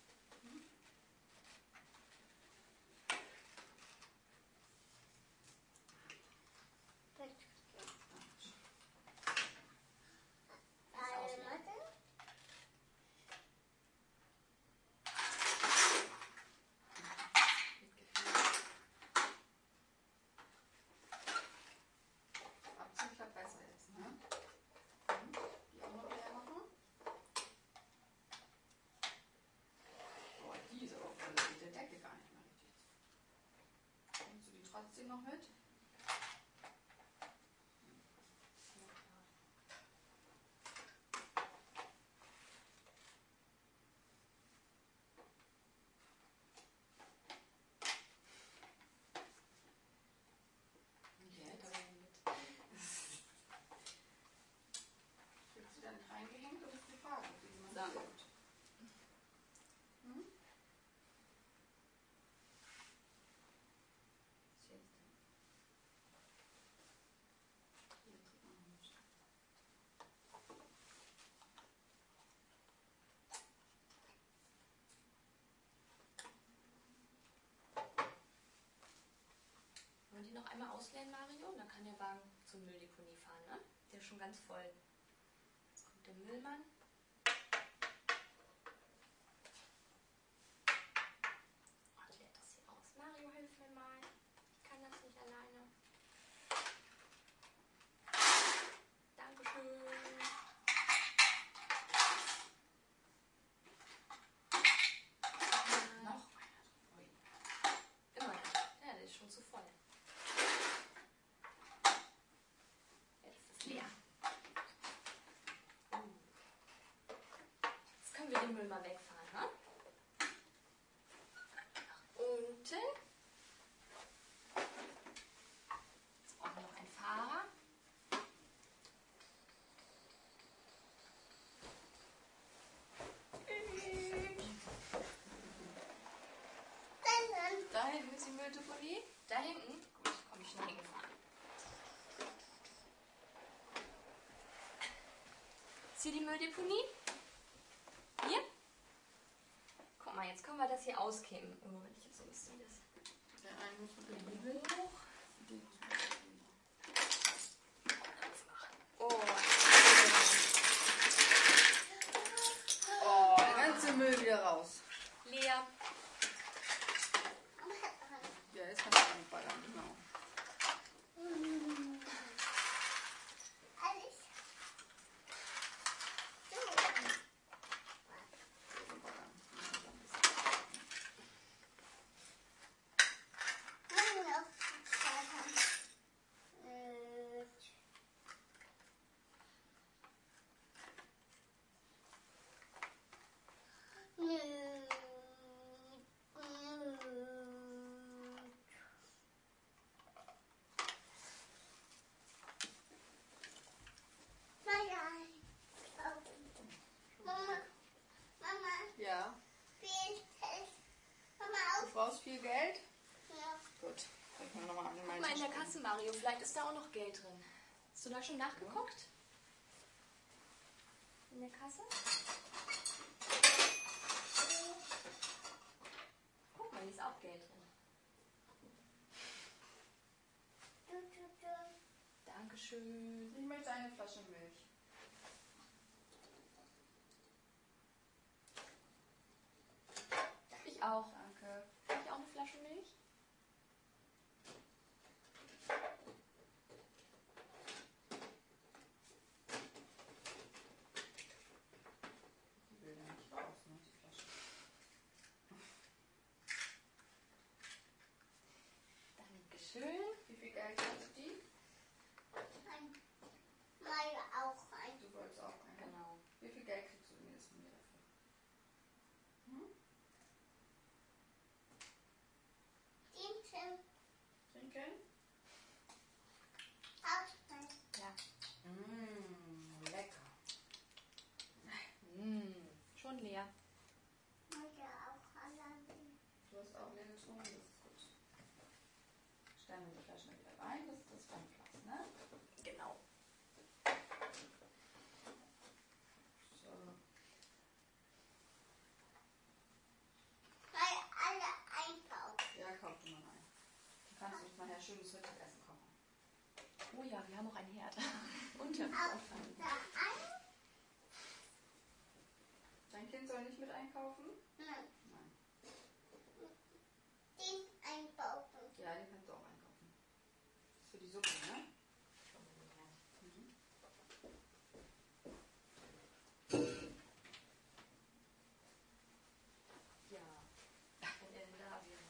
Mit Gefühl. Abziehen klappt besser jetzt, ne? Die auch noch leer machen. Boah, die ist aber voll, da geht der Deckel gar nicht mehr richtig. Nimmst du die trotzdem noch mit? Jetzt. Kriegst du da nicht reingehängt oder ist die Frage, ob die jemand So. hilft? Hm? Jetzt noch nicht. Wollen die noch einmal ausleeren, Mario? Dann kann der Wagen zur Mülldeponie fahren, ne? Der ist schon ganz voll. Jetzt kommt der Müllmann. Und leert das hier aus. Mario, hilf mir mal. Ich kann das nicht alleine. Dankeschön. Noch? Ui. Immer noch. Ja, der ist schon zu voll. Jetzt ist es leer. Jetzt können wir den Müll mal wegfahren, ne? Nach unten. Jetzt brauchen wir noch einen Fahrer. Da hinten ist die Mülldeponie. Da hinten. Gut, komm ich schnell hingefahren. Ist hier die Mülldeponie? Hier? Guck mal, jetzt können wir das hier auskämmen. Oh, wenn ich jetzt so was sehe, das Der eine muss mit dem Hebel Hebel. hoch. Den muss man mit dem Aufmachen. Oh, Oh, der ganze Müll wieder raus. leer. Ja, jetzt kannst du anballern, genau. Ja. Du brauchst viel Geld? Gut. Dann können wir nochmal an den Guck mal in der Kasse, Mario. Vielleicht ist da auch noch Geld drin. Hast du da schon nachgeguckt? In der Kasse? Guck mal, hier ist auch Geld drin. Dankeschön. Ich möchte eine Flasche Milch. Hähnchen? Ja. Lecker. Schon leer. Du hast auch leer getrunken, das ist gut. Stellen wir die Flaschen wieder rein, das ist das Pfandglas, ne? Genau. So. Ja, kauf du mal ein. Du kannst uns nachher schönes Mittagessen kochen. Oh ja, wir haben auch einen Herd. Und Töpfe. Dein Kind soll nicht mit einkaufen? Nein. Ja, den kannst du auch einkaufen. Das ist für die Suppe, ne? Mhm. Ja. Wenn er denn da wäre.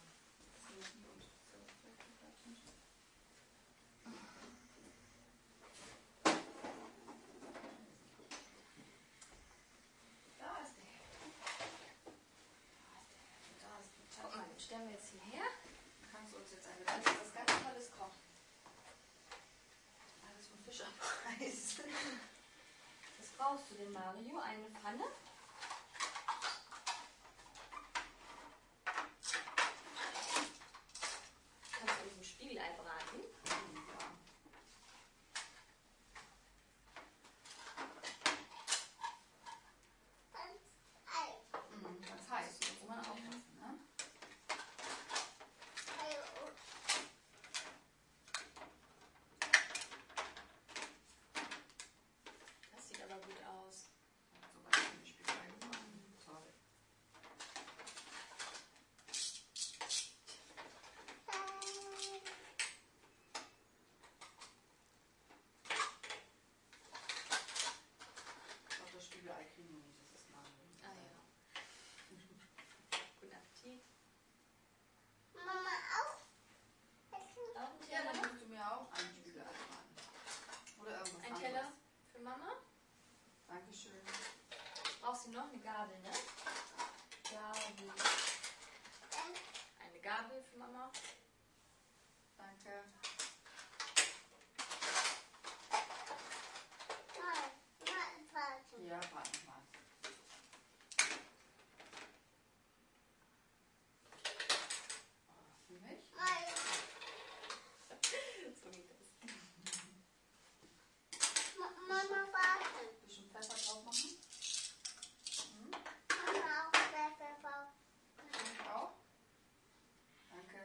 Da ist der. Guck mal, den stellen wir jetzt hierher. Du kannst uns jetzt eine was ganz Tolles kochen. Alles vom Fisch am Preis. Was brauchst du denn, Mario? Eine Pfanne? Kannst du ein Spiegelei braten? Ja. Ganz heiß, da muss man aufpassen, ne? Das sieht aber gut aus. Hat sogar eine Spiegelei gebraten. Toll. Ich glaube, das Spiegelei kriegen wir nicht, das ist Mario. Ah ja. Guten Appetit. Auch ein Ja, dann Teller? musst du mir auch ein Spiegelei braten. Oder irgendwas Ein anderes. Teller für Mama? Dankeschön. Brauchst du noch eine Gabel, ne? Gabel. Eine Gabel für Mama. Danke. Ja, braten mal. Für mich? So geht das. Bisschen Pfeffer drauf machen. Ich auch. Danke.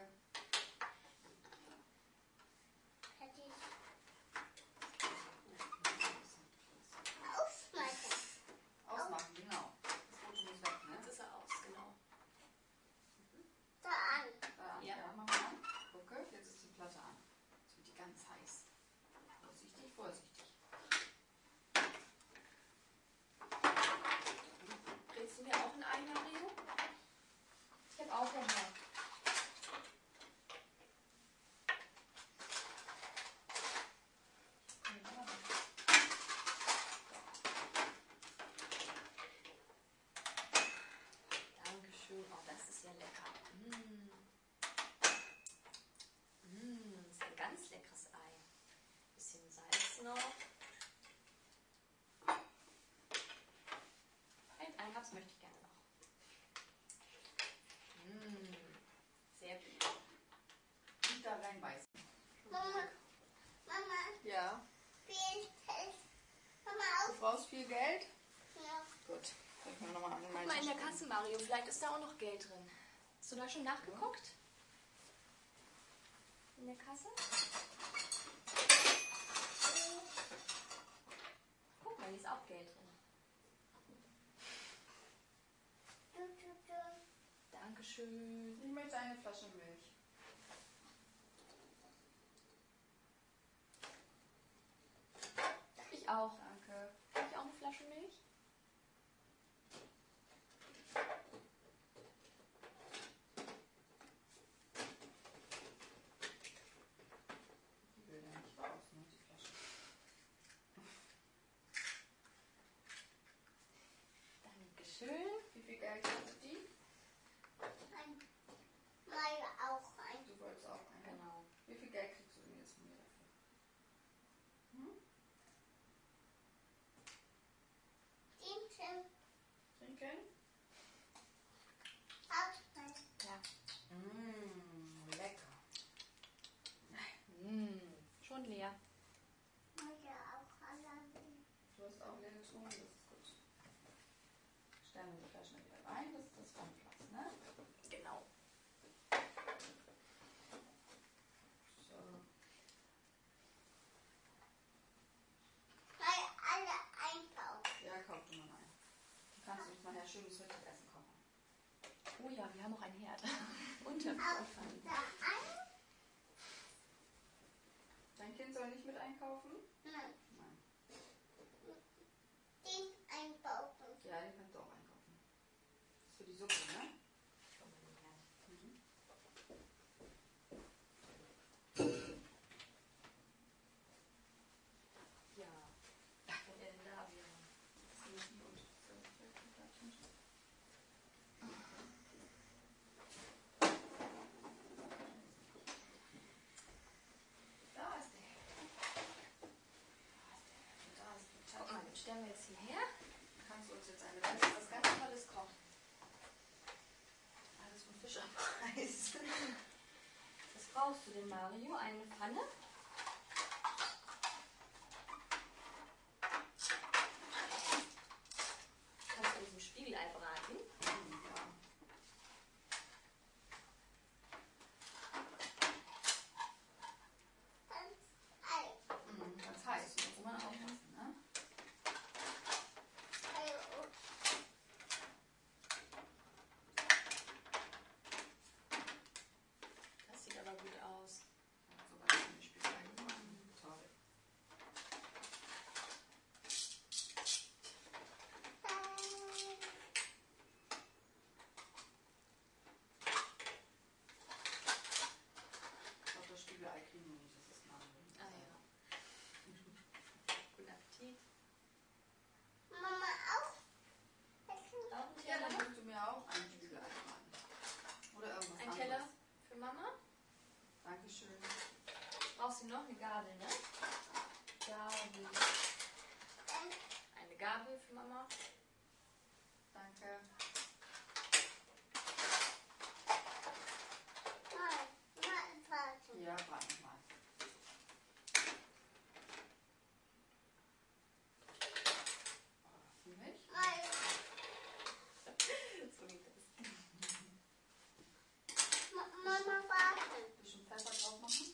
Ausmachen, genau. Das Foto muss weg, ne? Jetzt ist er aus, genau. Da an. Ja. Ja, mach mal an. Gucke, jetzt ist die Platte an. Jetzt wird die ganz heiß. Vorsichtig, vorsichtig. Brätst du mir auch ein Ei, Mario? Ich habe auch Hunger. Dankeschön. Oh, das ist ja lecker. Das ist ein ganz leckeres Ei. Bisschen Salz noch. Ein Haps möchte ich gerne noch. Sehr gut. Nicht da reinbeißen. Ja. Du brauchst viel Geld? Gut. Soll ich mal nochmal an Guck mal in der Kasse, Mario. Vielleicht ist da auch noch Geld drin. Hast du da schon nachgeguckt? In der Kasse? Guck mal, hier ist auch Geld drin. Dankeschön. Ich möchte eine Flasche Milch. Ich auch. Danke. Habe ich auch eine Flasche Milch? Die will ja nicht raus, ne, die Flasche. Dankeschön. Wie viel Geld kostet die? Auch. Pumpkin. Ja. Lecker. Schon leer. Du hast auch leer getrunken, das ist gut. Stellen wir die Flasche wieder rein, das ist das Pfandglas, ne? Genau. So. Ja, kauf du mal ein. Du kannst uns nachher schönes Mittagessen kochen. Oh ja, wir haben auch einen Herd. Unterpfannen. Dein Kind soll nicht mit einkaufen? Nein. Ja, den kannst du auch einkaufen. Das ist für die Suppe, ne? Ja. Wenn er denn da wäre. Da ist der. Guck mal, den stellen wir jetzt hierher. Kannst du uns jetzt was ganz Tolles kochen? Alles von Fisch am Preis. Was brauchst du denn, Mario? Eine Pfanne? Kannst du uns ein Spiegelei braten? Ja. Ganz heiß, da muss man aufpassen, ne? Das sieht aber gut aus. Sogar ein Spiegelei gemacht. Toll. Ich glaube, das Spiegelei kriegen wir nicht, das ist Mario. Ah ja. Guten Appetit. Auch ein Ja, dann Teller? kannst du mir auch ein Spiegelei braten. Oder irgendwas Ein anderes. Teller für Mama? Dankeschön. Brauchst du noch eine Gabel, ne? Gabel. Eine Gabel für Mama. Danke. Ja, warte mal. Für mich? So geht das. Bisschen Pfeffer drauf machen?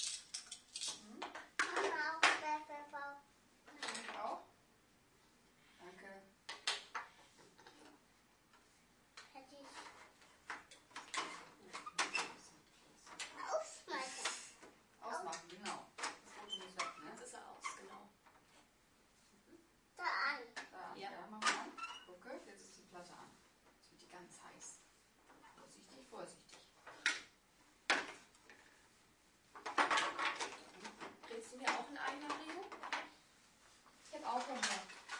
Ich auch? Danke. Ausmachen, genau. Das Foto muss weg, ne? Jetzt ist er aus, genau. Da an. Ja. Ja, mach mal an. Gucke, jetzt ist die Platte an. Jetzt wird die ganz heiß. Vorsichtig, vorsichtig. Bringst du mir auch ein Ei, Mario? Ich habe auch Hunger.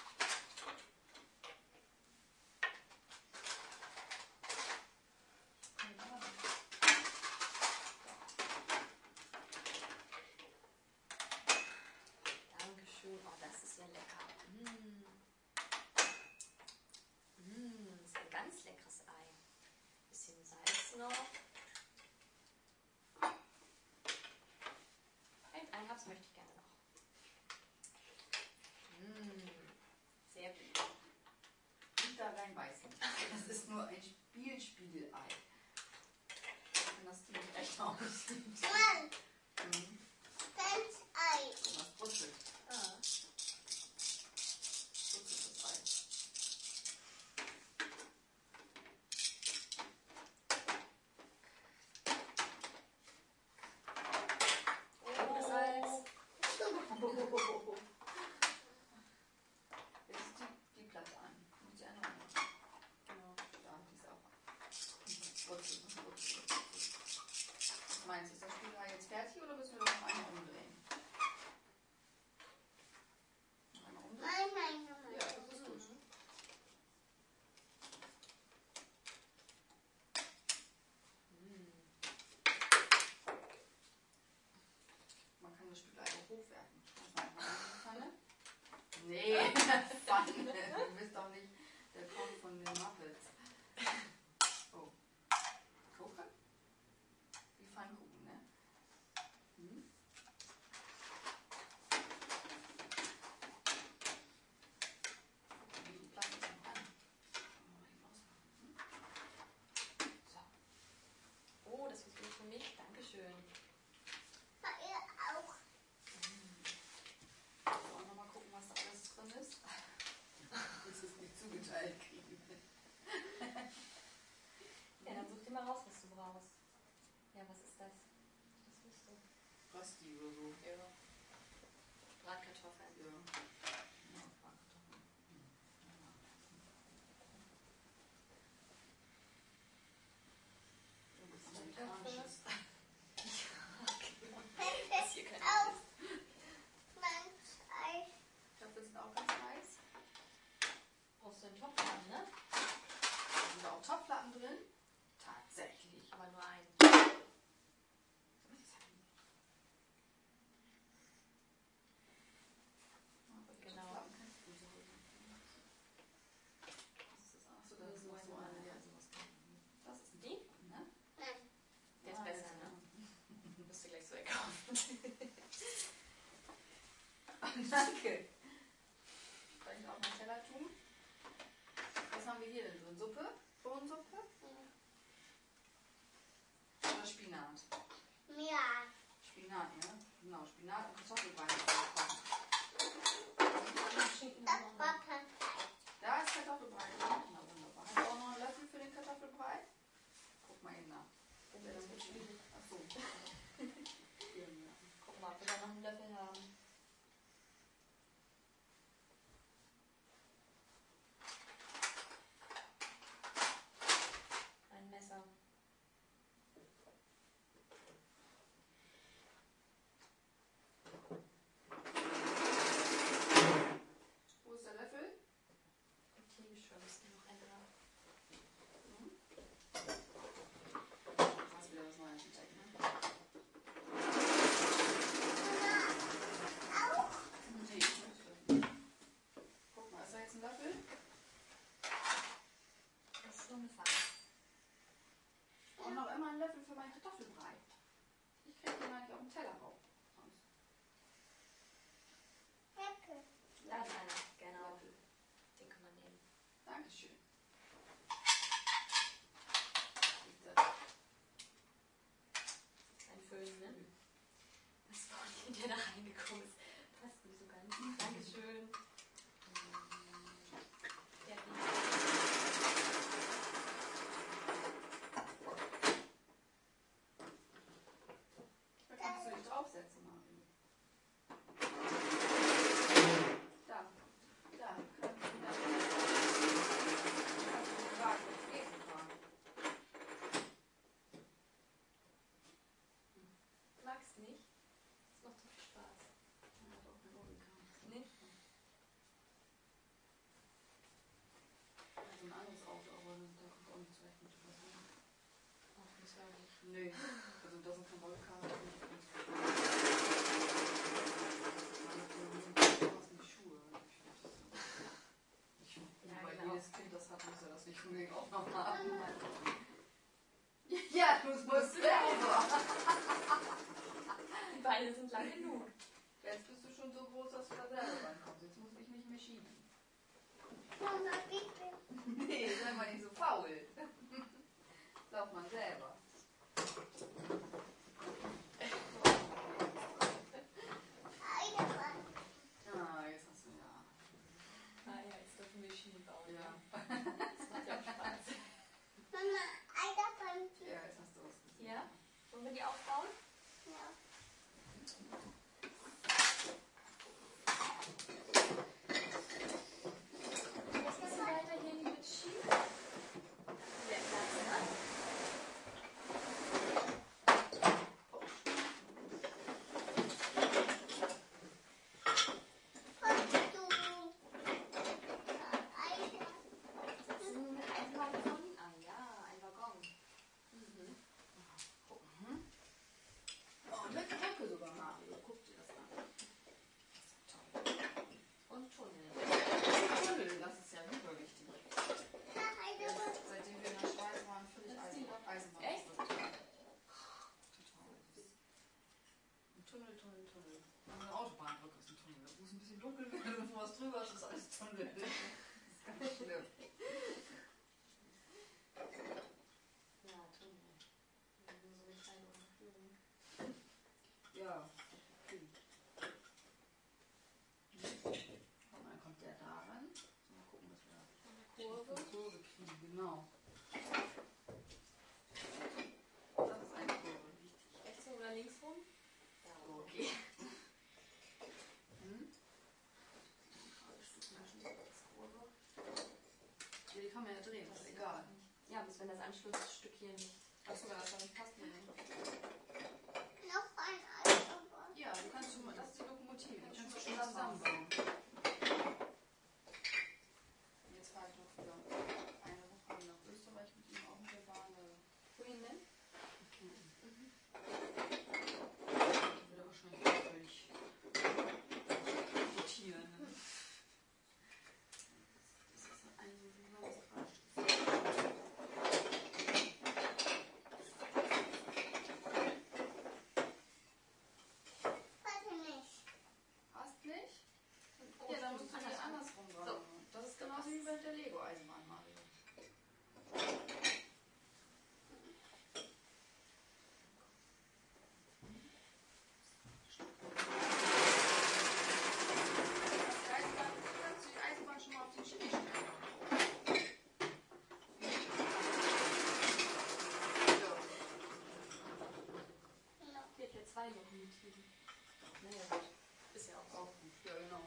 Dankeschön. Oh, das ist ja lecker. Das ist ein ganz leckeres Ei. Bisschen Salz noch. Einen Haps möchte ich gerne noch. Sehr gut. Nicht da reinbeißen. Das ist nur ein Spiegelei. Wenn das nicht echt aussieht. Das brutzelt. Ah. Brutzelt das Ei. Oh, das Salz. Jetzt ist die Platte an. Und die andere an. Genau. Ja, die ist auch an. Brutzelt. Was meinst du, ist das Spiegelei jetzt fertig oder müssen wir das noch einmal umdrehen? Einmal umdrehen? Ja, das ist gut. Man kann das Spiegelei auch hochwerfen. Was meinst du, in die Pfanne? Nee, Pfanne. Du bist doch nicht der Koch von den Muffins. mal raus, was du brauchst. Ja, was ist das? Das musst du. Rösti oder so. Ja. Bratkartoffeln. Ja. Töpfe sind auch ganz nice. Brauchst du einen Topfladen, ne? Da sind auch Topflappen drin. Tatsächlich. Aber nur einen. Genau. Topflappen kennst du so. Achso, das ist noch so eine. Ja, sowas. Das ist Die? ne? Der ist besser, ne? Musst du gleich so einkaufen. Danke. Soll ich auch mal Teller tun? Was haben wir hier denn drin? Suppe? Bohnensuppe? Oder Spinat? Spinat, ja? Genau, Spinat und Kartoffelbrei. Da ist Kartoffelbrei drin. Na wunderbar. Hast du auch noch einen Löffel für den Kartoffelbrei? Guck mal eben nach. Das wird schwierig. Achso. Guck mal, ob wir da noch einen Löffel haben. Ein Messer. Wo ist der Löffel? Im Teegeschirr müssen wir noch ändern. Das ist wieder was Neues entdeckt, ne? Nee, ich möchte. Guck mal, ist da jetzt ein Löffel? Das ist so eine Pfanne. Und noch immer ein Löffel für meinen Kartoffelbrei. Ich kriege den mal nicht auf den Teller rauf. Sonst. Da ist einer, genau. Den kann man nehmen. Dankeschön. Bitte. Ein Föhn, ne? Das war nicht, der da reingekommen ist. Passt nicht so ganz. Dankeschön. Ja, Da kannst du dich draufsetzen, Mario. Da. Da. Kannst du wieder. Kannst du gerade ins Lesen fahren. magst nicht? Das macht so viel Spaß. Ja, hat auch eine Logik. Nee? Also ein anderes Auto, aber da kommt auch nicht zurecht mit dem Wasser. Ach, das war nicht. Nee, also das ist kein Rollkar. Das sind die Schuhe. Ja, Weil genau. jedes Kind das hat, muss er das nicht unbedingt auch noch haben. Ja, du musst selber. Die Beine sind lang genug. Jetzt bist du schon so groß, dass du da selber rankommst. Jetzt muss ich nicht mehr schieben. Nee, sei mal nicht so faul. Lauf mal selber. Ah, jetzt hast du ja. Ah ja, jetzt dürfen wir Schienen bauen. Ja, Das macht ja auch Spaß. ja jetzt hast du was gesehen. Ja? Wollen wir die aufbauen? Jetzt bisschen weiter hier mit Schienen. Der Platz, ne? Das ist ein Waggon. Ah ja, ein Waggon. Mhm. Oh, mit Brücke sogar, Mario. Guck dir das an. Das ist toll. Und Tunnel. Tunnel, das ist ja super wichtig. Seitdem wir in der Schweiz waren, völlig Eisenbahn. Echt? Total. Tunnel. Eine Autobahnbrücke ist ein Tunnel. Wo es ein bisschen dunkel wird, wenn du was drüber hast, ist alles Tunnel. Das ist ganz schlimm. Ja, Tunnel. Ja, nur so eine kleine Unterführung. Ja. Okay. Und dann kommt der da ran. So, mal gucken, was wir da Kurve. Kurve kriegen. Genau. wenn das Anschlussstück hier nicht. Achso, das habe ich passt nicht. Noch ein Eisenbahn. Ja, du kannst schon mal, das ist die Lokomotive, die kannst du schon schon zusammenbauen. Jetzt fahre ich noch für eine Woche nach Österreich mit ihm auch mit der Bahn. Wohin denn? Okay. Die wird er wahrscheinlich auch völlig rotieren. Ne? Das ist ein so langes Quatsch. Warte nicht. Hast nicht? Oh, Ja, dann musst du die andersrum. andersrum ran. So. Das ist genauso wie bei der Lego-Eisenbahn, Mario. Kannst du die Eisenbahn schon mal auf den Schnee stellen? Hier hat ja 2 Lokomotiven. Naja, gut. Ist ja auch. Auch gut. Ja, genau.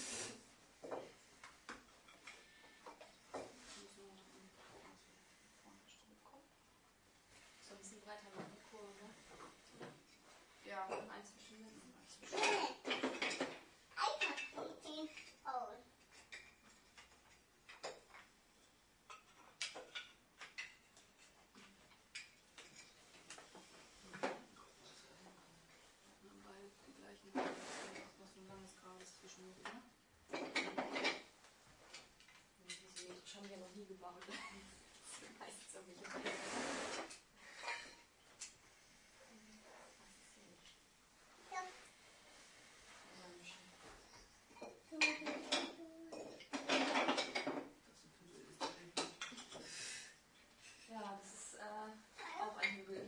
So ein bisschen breiter mit der Kurve, ne? Ja, Und eins zwischen den und eins zwischen. Eisenbahn. Oh. beide die gleichen. Was so ein langes Grades zwischendurch, ne? Das haben wir noch nie gebaut. Meistens irgendwelche Bretter. Ja, das ist auch ein Hügel.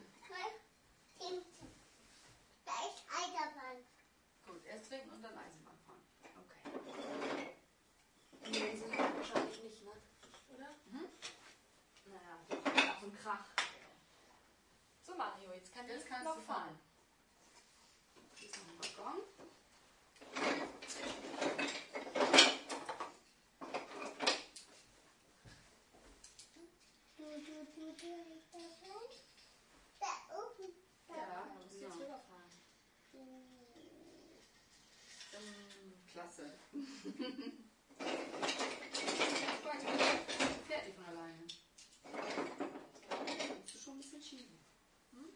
Da ist Eisenbahn. Gut, erst trinken und dann Eisenbahn fahren. Okay. Nee, so wahrscheinlich nicht, ne? Oder? Mhm. Naja, auch so ein Krach. So Mario, jetzt kann Jetzt ich kannst noch du fahren. fahren. Hier ist noch ein Waggon. Da oben. Ja, Du musst jetzt genau. rüberfahren. Klasse. Fährt die von alleine. Kannst du schon ein bisschen schieben. Hm?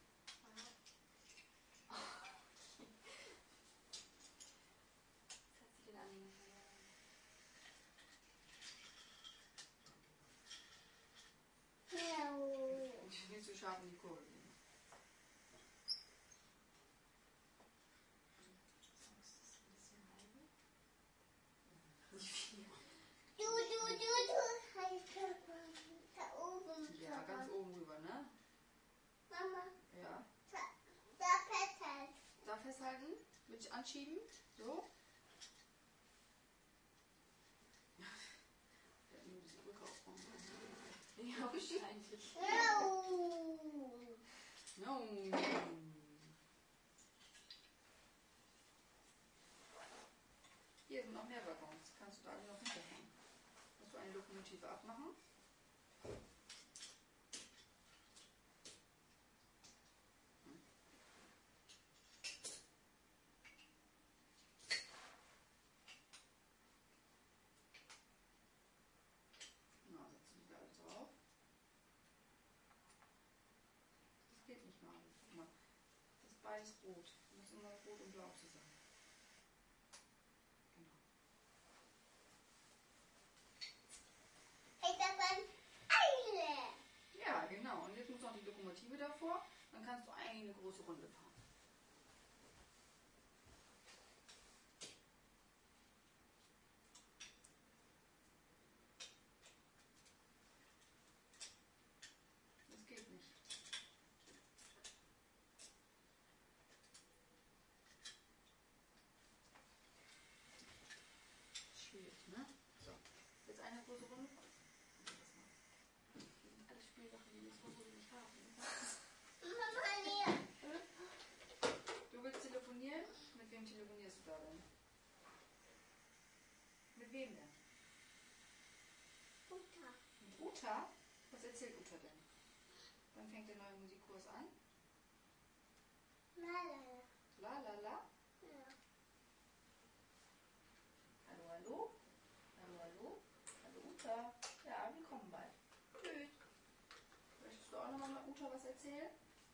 Jetzt hat sie den Anhänger verloren. Nicht so scharf in die Kurve gehen. Nicht viel. Du. Da oben. Ja, ganz oben rüber, ne? Mama, Ja. da festhalten. Da festhalten, mit anschieben. So. Der hat nur diese Brücke aufbauen. Ja, wahrscheinlich. No. Hier sind noch mehr Waggons. Kannst du da alle noch hinterfahren? Musst du eine Lokomotive abmachen? Na, setzen wir alle drauf. Das geht nicht mal. Guck mal. Das ist beides rot. Das muss immer rot und blau zusammen. Genau. Eisenbahn. Eile. Ja, genau. Und jetzt muss noch die Lokomotive davor. Dann kannst du eine große Runde fahren. Das geht nicht. Schwierig, ne? So. Jetzt eine große Runde fahren. Alles Spielsachen, die muss man wohl nicht haben. Mama, hier. Du willst telefonieren? Mit wem telefonierst du da denn? Mit wem denn? Mutter. Mit Uta? Was Was erzählt Uta denn? Wann fängt der neue Musikkurs an? La. La la la. Ja. Hallo, hallo. Hallo, hallo. Hallo Uta. Ja, wir kommen bald. Tschüss. Möchtest du auch nochmal mit Uta was erzählen?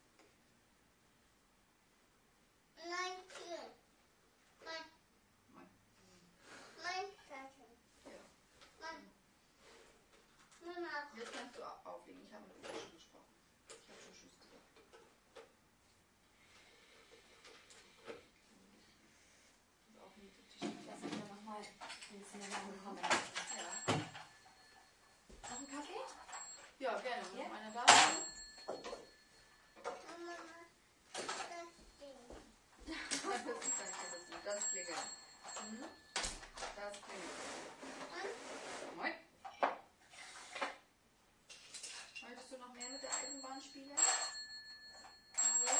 Nein, hier. Mein Taschen. Ja. Mama. Jetzt kannst du auflegen. Ich habe mit Uta schon gesprochen. Ich habe schon Tschüss gesagt. Also auch mit dem Tisch. Lass uns ja nochmal ein bisschen länger kommen. Ja. Noch einen Kaffee? Ja, gerne. Ja? Noch eine da? Mama. Das Das Ding. klingelt. Das klingelt. Moin. Möchtest du noch mehr mit der Eisenbahn spielen? Hallo?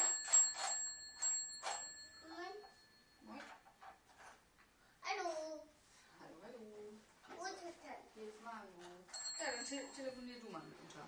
Moin. Hallo. Hallo, hallo. Wo ist es denn? Hier ist Mario. Ja, dann telefonier du mal mit Uta.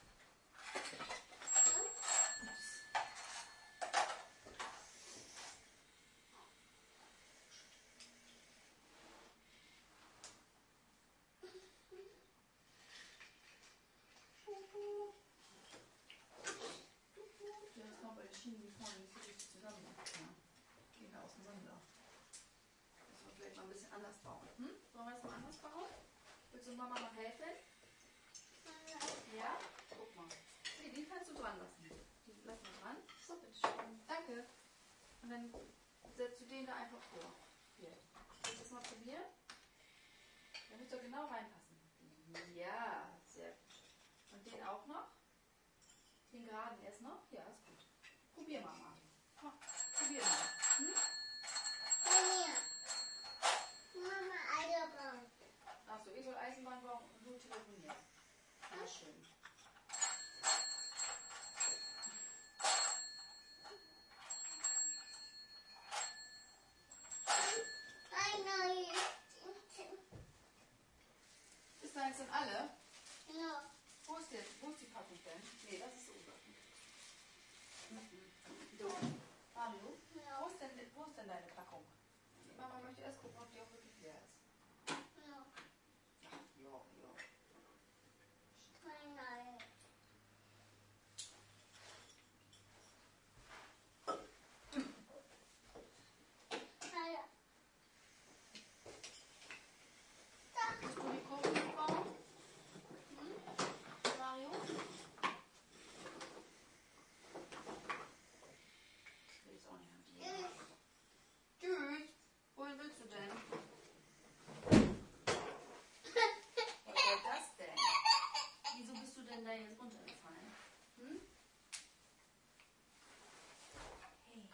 Ja, das kommt bei den Schienen, die vorne nicht so richtig zusammen. Ja. Gehen da auseinander. Müssen wir vielleicht mal ein bisschen anders bauen. Sollen wir das mal anders bauen? Willst du Mama noch helfen? Ja? Guck mal. Nee, die kannst du dran lassen. Die lassen wir dran. So, bitteschön. Danke. Und dann setzt du den da einfach vor. Hier. Willst du das mal probieren? Der muss doch genau reinpassen. Ja, sehr gut. Und den auch noch? Den geraden erst noch? Ja, ist gut. Probier mal, Mami. Probier mal. Mama, Eisenbahn. Achso, ich soll Eisenbahn bauen und du telefonierst. Sehr schön. Ist da jetzt denn alle? Ja. Wo ist die Packung denn? Nee, das ist ungeöffnet. Du, Mario, Ja. wo ist denn deine Packung? Die Mama möchte erst gucken, ob die auch wirklich leer ist. Ja. Ach, ja. Nein. Hallo. Willst du die Kurve bauen? Mario? Ich will jetzt auch nicht am Bier. Tschüss. Wohin willst du denn? Was soll das denn? Wieso bist du denn da jetzt runtergefallen? Hey.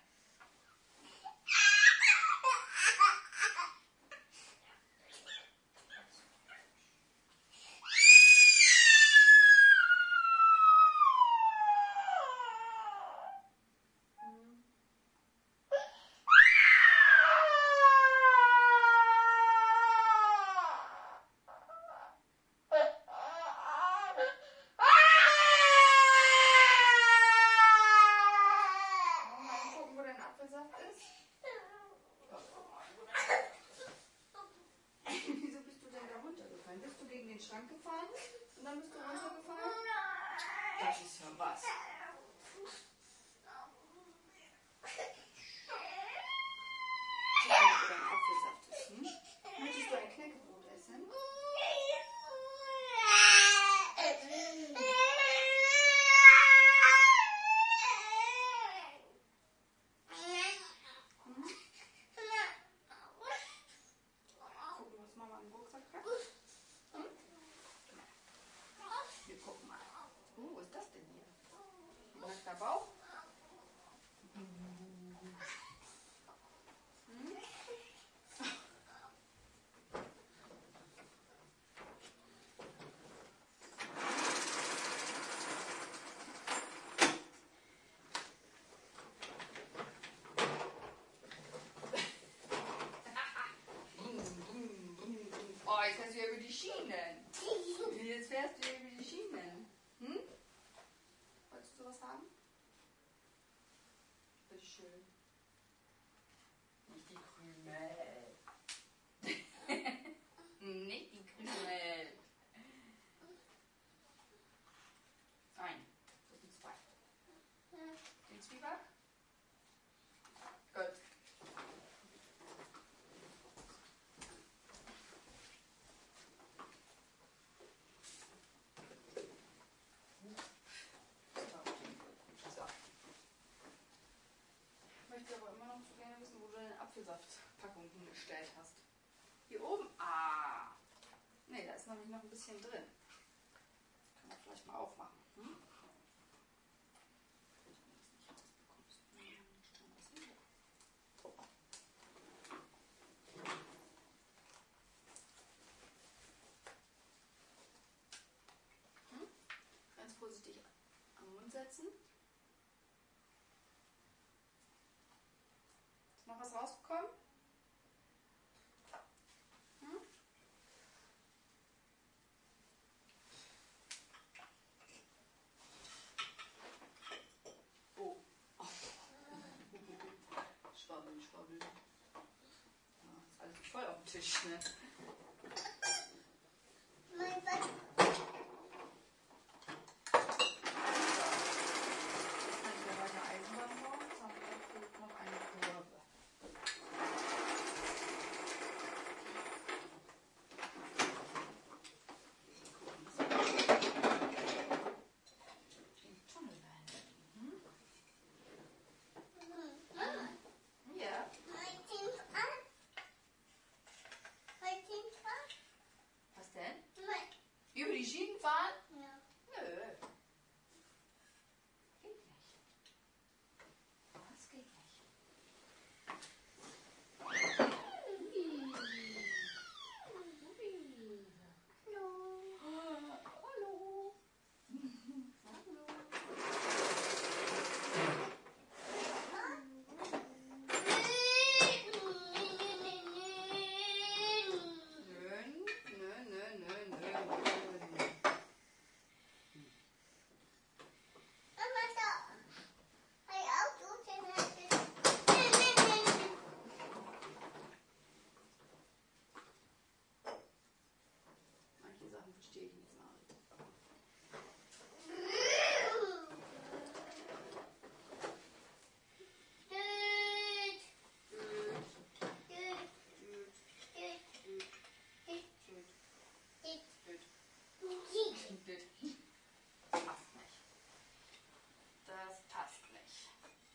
Wollen wir mal gucken, wo dein Apfelsaft ist? Wieso bist du denn da runtergefallen? Bist du gegen den Schrank gefahren und dann bist du runtergefallen? Das ist ja was. Guck mal, wo dein Apfelsaft ist. Möchtest du ein Knäckebrot essen? Gucken, was Mama im Rucksack hat. Wir gucken mal. Was ist das denn hier? Ein nackter Bauch? Oh, jetzt fährst du ja über die Schienen. Jetzt fährst du ja über die Schienen. schön. Nicht die Krümel. Nicht die Krümel. Ein. Das sind zwei. Den Zwieback? Gut. So. Ich möchte aber immer noch so gerne wissen, wo du deine Apfelsaftpackung hingestellt hast. Hier oben? Ah! Ne, da ist nämlich noch ein bisschen drin. Können wir vielleicht mal aufmachen. Hm? Ganz vorsichtig am Mund setzen. Ist noch was rausgekommen? Hm? Oh. Schwabbeln, schwabbeln. Ja, ist alles voll auf dem Tisch, ne? Mein Bett. Kann ich ja weiter Eisenbahn bauen? Jetzt haben wir dafür noch eine Kurve. Den Tunnel dahin. Mhm. Mama, Ja. mein Kind an. Mein Kind an. Was denn? Mein. Über die Schienen fahren? Ja. Nö. Geht nicht. Das geht nicht. Hallo. Hallo. Mama, da. Hey, Auto, Manche Sachen verstehe ich nicht, Marit. Das passt nicht. Das passt nicht.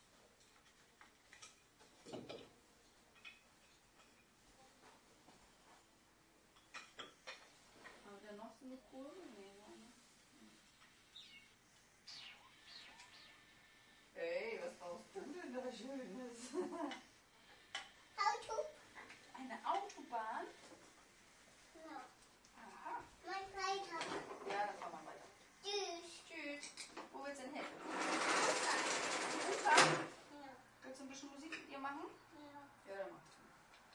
Haben wir noch so eine Kurve? Nee, ne? Hey, was brauchst du denn da Schönes? Auto. Eine Autobahn? No. Aha. Mein Reiter. Ja, dann fahren wir weiter. Tschüss. Tschüss. Wo willst du denn hin? Ufer. Ufer? Ja. Willst du ein bisschen Musik mit dir machen? Ja. Ja, dann mach ich.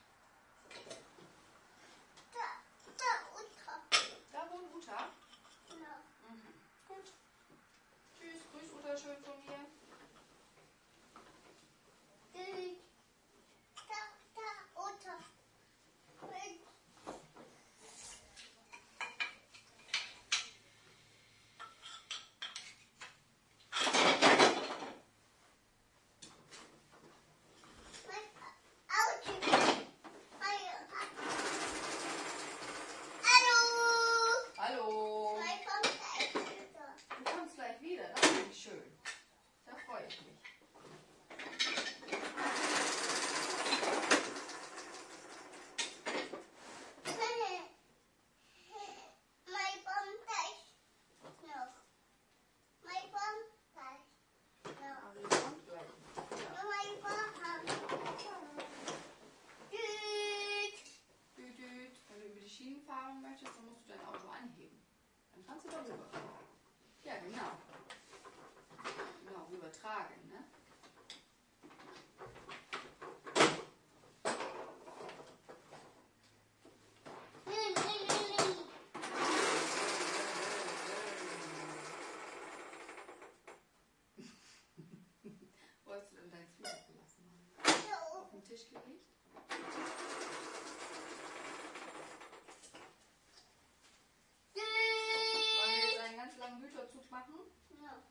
Da, Ufer. Da wohnt Uta. Ja. Mhm. Gut. Tschüss, grüß Uta schön von mir. Tschüss. Da, Ufer. Mein Auto. Hallo. Hallo. Mein Computer. Du kommst gleich wieder. Das finde ich schön. Da freue ich mich. Mein Bombeis noch. Mein Bombeis noch. Aber du kommst gleich. Ja. Mein Bombeis. Tschüss. Düt, düt. Wenn du über die Schienen fahren möchtest, dann musst du dein Auto anheben. Dann kannst du darüber. Ja, genau. Genau, übertragen, ne? Wo hast du denn dein Zwiebeln gelassen? den Tisch gelegt. Wollen wir jetzt einen ganz langen Güterzug machen? Ja.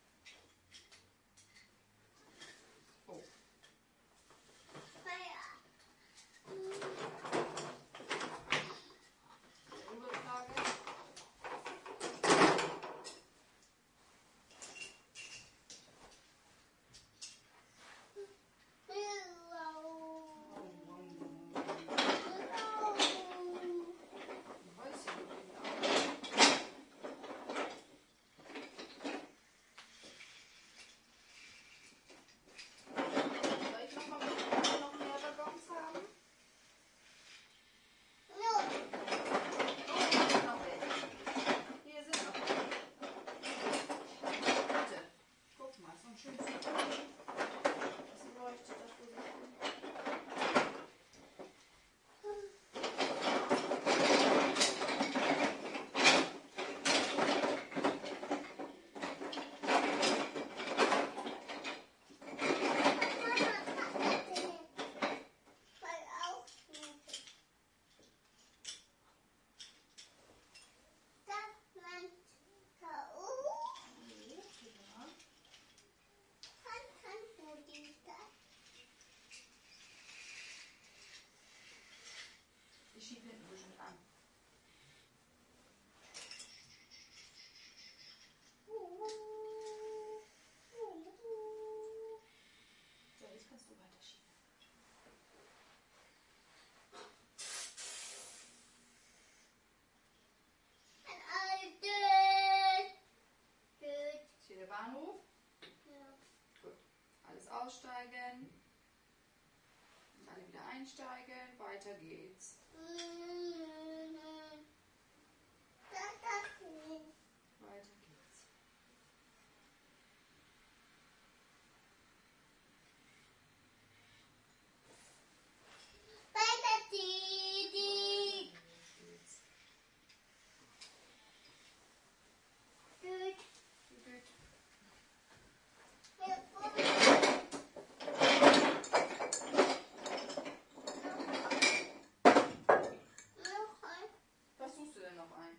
Oh. Übertrage. Ich schiebe hinten bestimmt an. So, jetzt kannst du weiterschieben. Ist hier der Bahnhof? Gut. Alles aussteigen. Und alle wieder einsteigen. Weiter geht's. Weiter geht's. Gut. Was suchst du denn noch ein?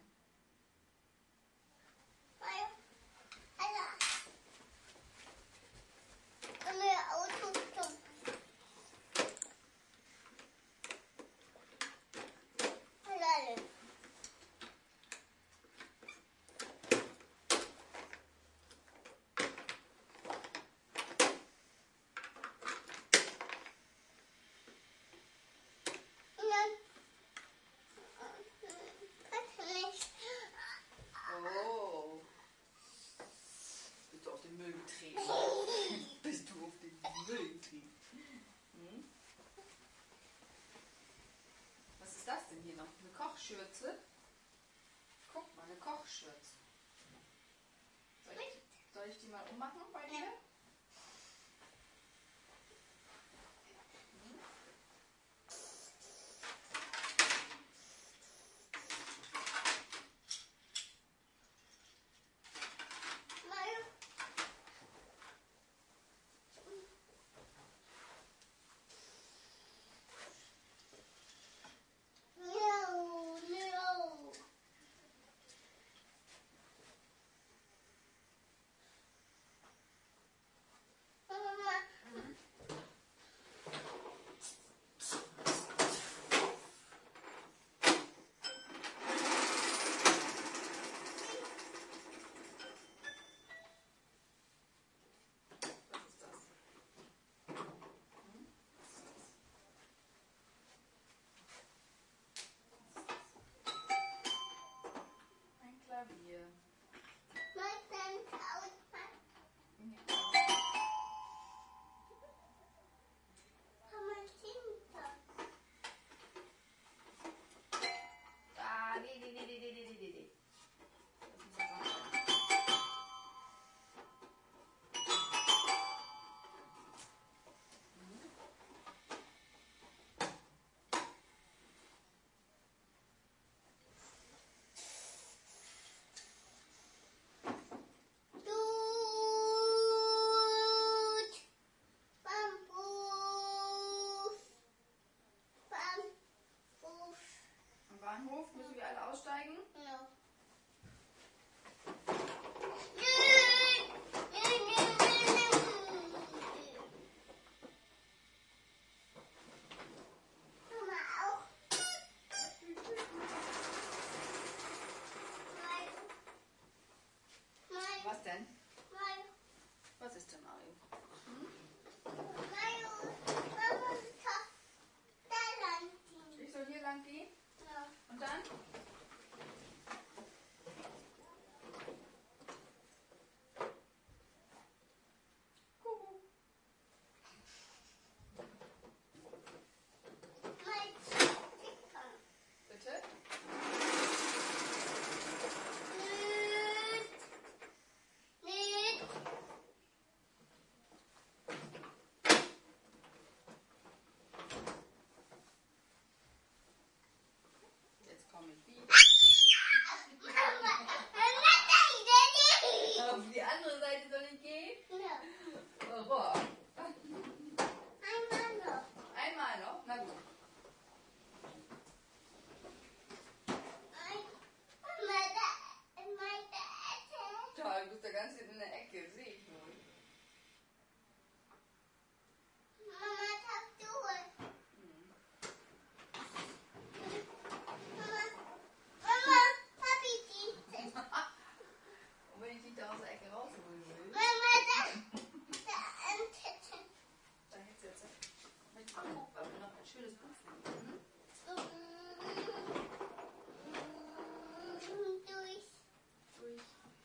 Oh. Bist du auf den Müll getreten? Bist du auf den Müll getreten? Hm? Was ist das denn hier noch? Eine Kochschürze? Guck mal, eine Kochschürze. Soll ich die mal ummachen bei dir? alle aussteigen? No. Mama auch. Mario. Was denn? Mario. Was ist denn, Mario? Mario. Mama ist da lang. Ich soll hier lang gehen? Ja. Und dann? Kuckuck. Mein Sticker. Bitte? Nicht. Jetzt komme ich wieder. Mama. Auf die andere Seite soll ich gehen? Ja. Warum? Einmal noch. Einmal noch? Na gut. Toll, du bist da ganz in der Ecke, sehe ich wohl. Und wenn ich dich da aus der Ecke rausholen will, da hättest du jetzt. Möchtest du mal gucken, ob wir noch ein schönes Buch finden? Durch.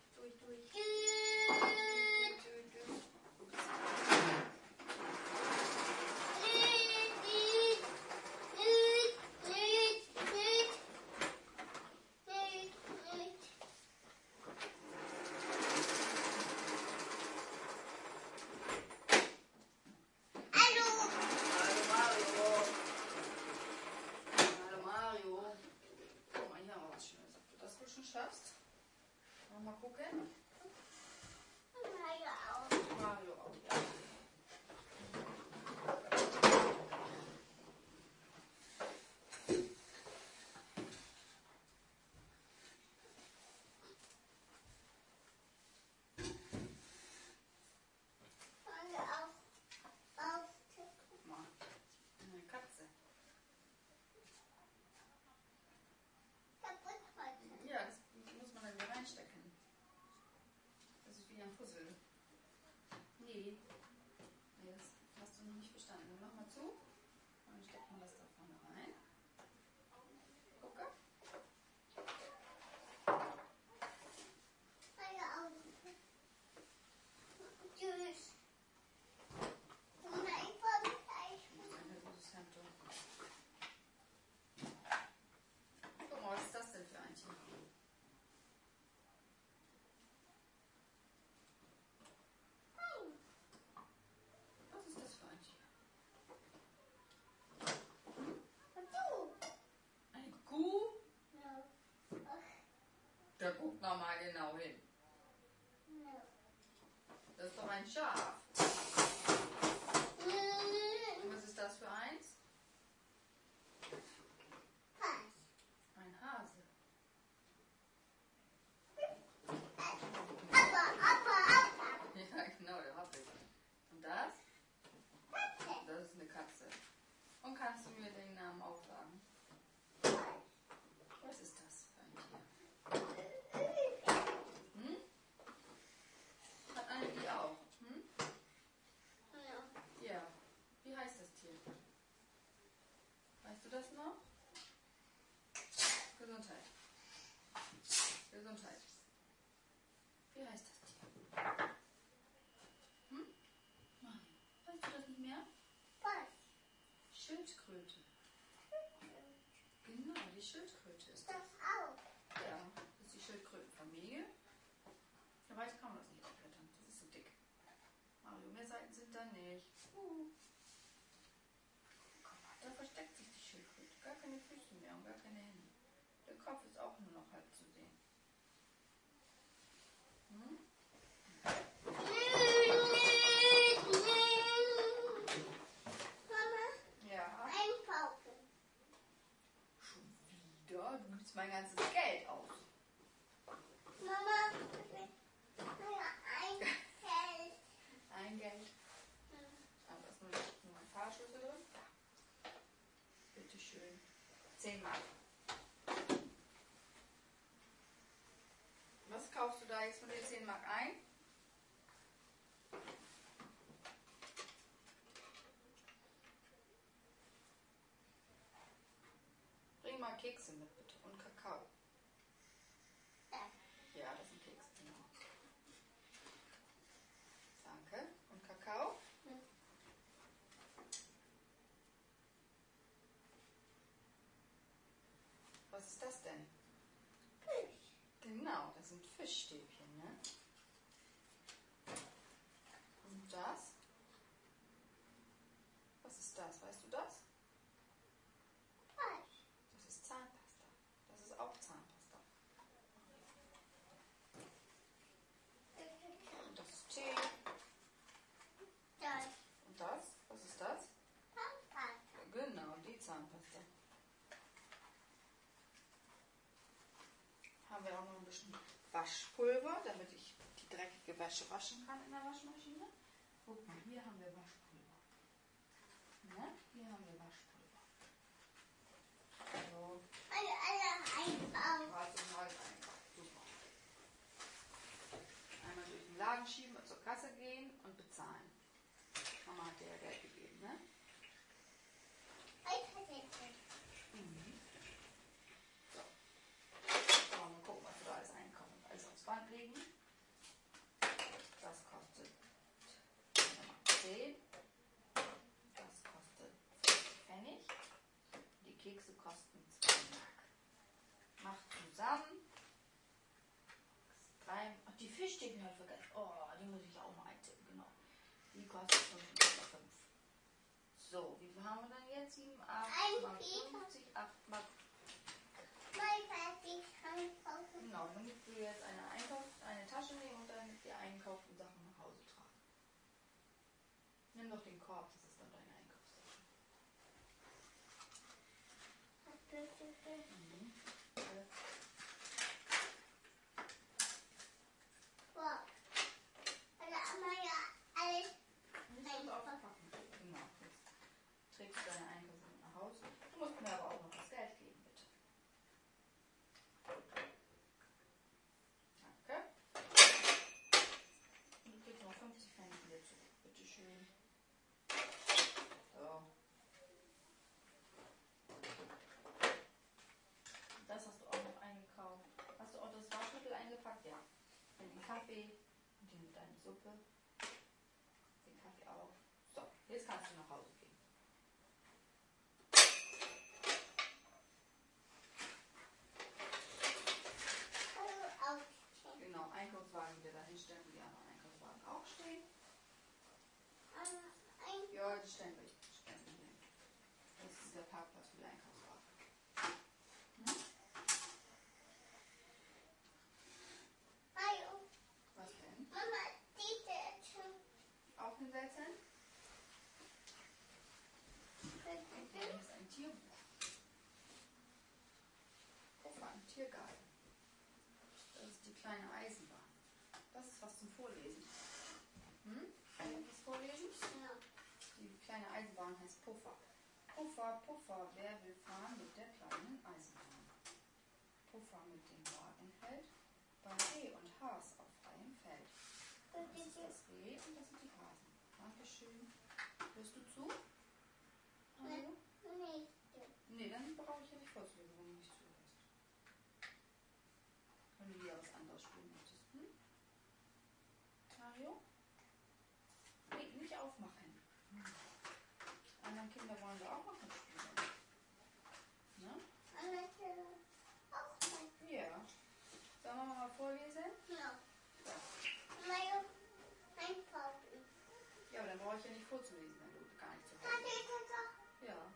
Hallo Mario. Guck mal, hier haben wir was Schönes. Ob du das wohl schon schaffst? Mal gucken. Mario auch, ja. Guck mal. Eine Katze. Ja, das muss man dann hier reinstecken. Das ist wie ein Puzzle. Nee. Nee, das hast du noch nicht verstanden. Dann mach mal zu. Und dann steckt man das da vorne rein. Gucke. Tschüss. Ein süßes Handtuch. Guck mal, was ist das denn für ein Tier? Was ist das für ein Tier? Eine Kuh? Da guck noch mal genau hin. Das ist doch ein Schaf. Und was ist das für eins? Ein Hase. Ja, genau, der hab ich. Und das? Das ist eine Katze. Und kannst du mir den Namen auch sagen? Was ist das für ein Tier? Hm? Hat eine die auch? Hm? Ja. Wie heißt das Tier? Weißt du das noch? Gesundheit. Gesundheit. Wie heißt das Tier? Hm? Nein. Weißt du das nicht mehr? Schildkröte. Genau, die Schildkröte ist das. Ja, das ist die Schildkrötenfamilie. Ja, weiter kann man das nicht aufblättern. Das ist so dick. Mario, mehr Seiten sind da nicht. Guck mal, da versteckt sich die Schildkröte. Gar keine Füße mehr und gar keine Hände. Der Kopf ist auch nur noch halb zu sehen. Hm? Ja. Schon wieder? Du gibst mein ganzes Bitteschön. 10 Mark. Was kaufst du da jetzt von den 10 Mark ein? Bring mal Kekse mit, bitte. Und Kakao. Ja, das sind Kekse, genau. Danke. Und Kakao? Was ist das denn? Fisch. Genau, das sind Fischstäbchen, ne? Und das? Was ist das? Weißt du das? Fisch. Das ist Zahnpasta. Das ist auch Zahnpasta. Und das ist Tee. Das Und das? Was ist das? Papa. Genau, die Zahnpasta. Haben wir auch noch ein bisschen Waschpulver, damit ich die dreckige Wäsche waschen kann in der Waschmaschine. Guck mal, hier haben wir Waschpulver. Ne? Hier haben wir Waschpulver. So, Alle einbauen. warte mal einfach. Super. Einmal durch den Laden schieben, zur Kasse gehen und bezahlen. Mama hat dir ja Geld gegeben, ne? Mhm. So. So, mal gucken, was wir da alles einkaufen. Alles aufs Band legen. Das kostet 10. Das kostet 50 Pfennig. Die Kekse kosten 2 Mark. Macht zusammen. 3. Ach, die Fischstäbchen habe ich vergessen. Oh, die muss ich auch noch eintippen, genau. Die kostet 5,5. So, wie viel haben wir dann jetzt? 7, 8 mal 50, 8 mal. Genau, dann musst du jetzt eine Tasche nehmen und dann die einkauften Sachen nach Hause tragen. Nimm doch den Korb, das ist dann deine Einkaufstasche. Mhm. Alles. Nicht alles aufpacken. Genau. Jetzt trägst du deine Einkaufssachen nach Hause. Du musst mir aber auch noch das Geld geben, bitte. Danke. Und du kriegst noch 50 Pfennig wieder zurück. Bitte schön. So. Das hast du auch noch eingekauft. Hast du auch das Waschmittel eingepackt? Ja. Und den Kaffee und deine Suppe. Den Kaffee auch. So, jetzt kannst du nach Hause gehen. Genau, Einkaufswagen wieder dahin stellen, wo die anderen Einkaufswagen auch stehen. Ja, die stellen wir hin. Das ist der Parkplatz für die Einkaufswagen. Hm? Was denn? Auch hinsetzen? Hier ist ein Tierbuch. Puffer, ein Tiergarten. Das ist die kleine Eisenbahn. Das ist was zum Vorlesen. Hm? Kann ich das vorlesen? Die kleine Eisenbahn heißt Puffer. Puffer, Puffer, wer will fahren mit der kleinen Eisenbahn? Puffer mit dem Wagen hält bei Reh und Has auf freiem Feld. Das ist das Reh und das sind die Hasen. Dankeschön. Hörst du zu? Hallo? Nee, dann brauche ich ja nicht vorzulesen, wenn du nicht zuhörst. Wenn du wieder was anderes spielen möchtest. Hm? Mario? Nee, nicht aufmachen. Die anderen Kinder wollen da auch noch was spielen. Ne? Ja. Sollen wir mal vorlesen? Ja. Ja, aber dann brauche ich ja nicht vorzulesen, wenn du gar nicht zu Hause bist. Ja.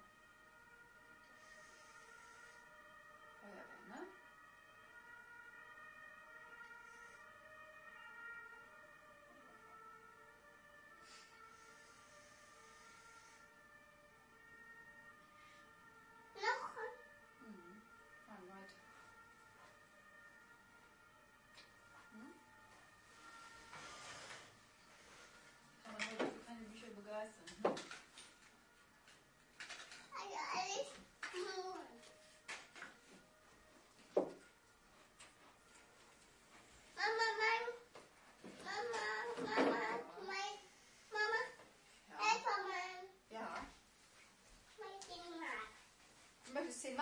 Feuerwehr, ne? Mhm. Fahren weiter. Hm? Kann man heute für keine Bücher begeistern. Hm?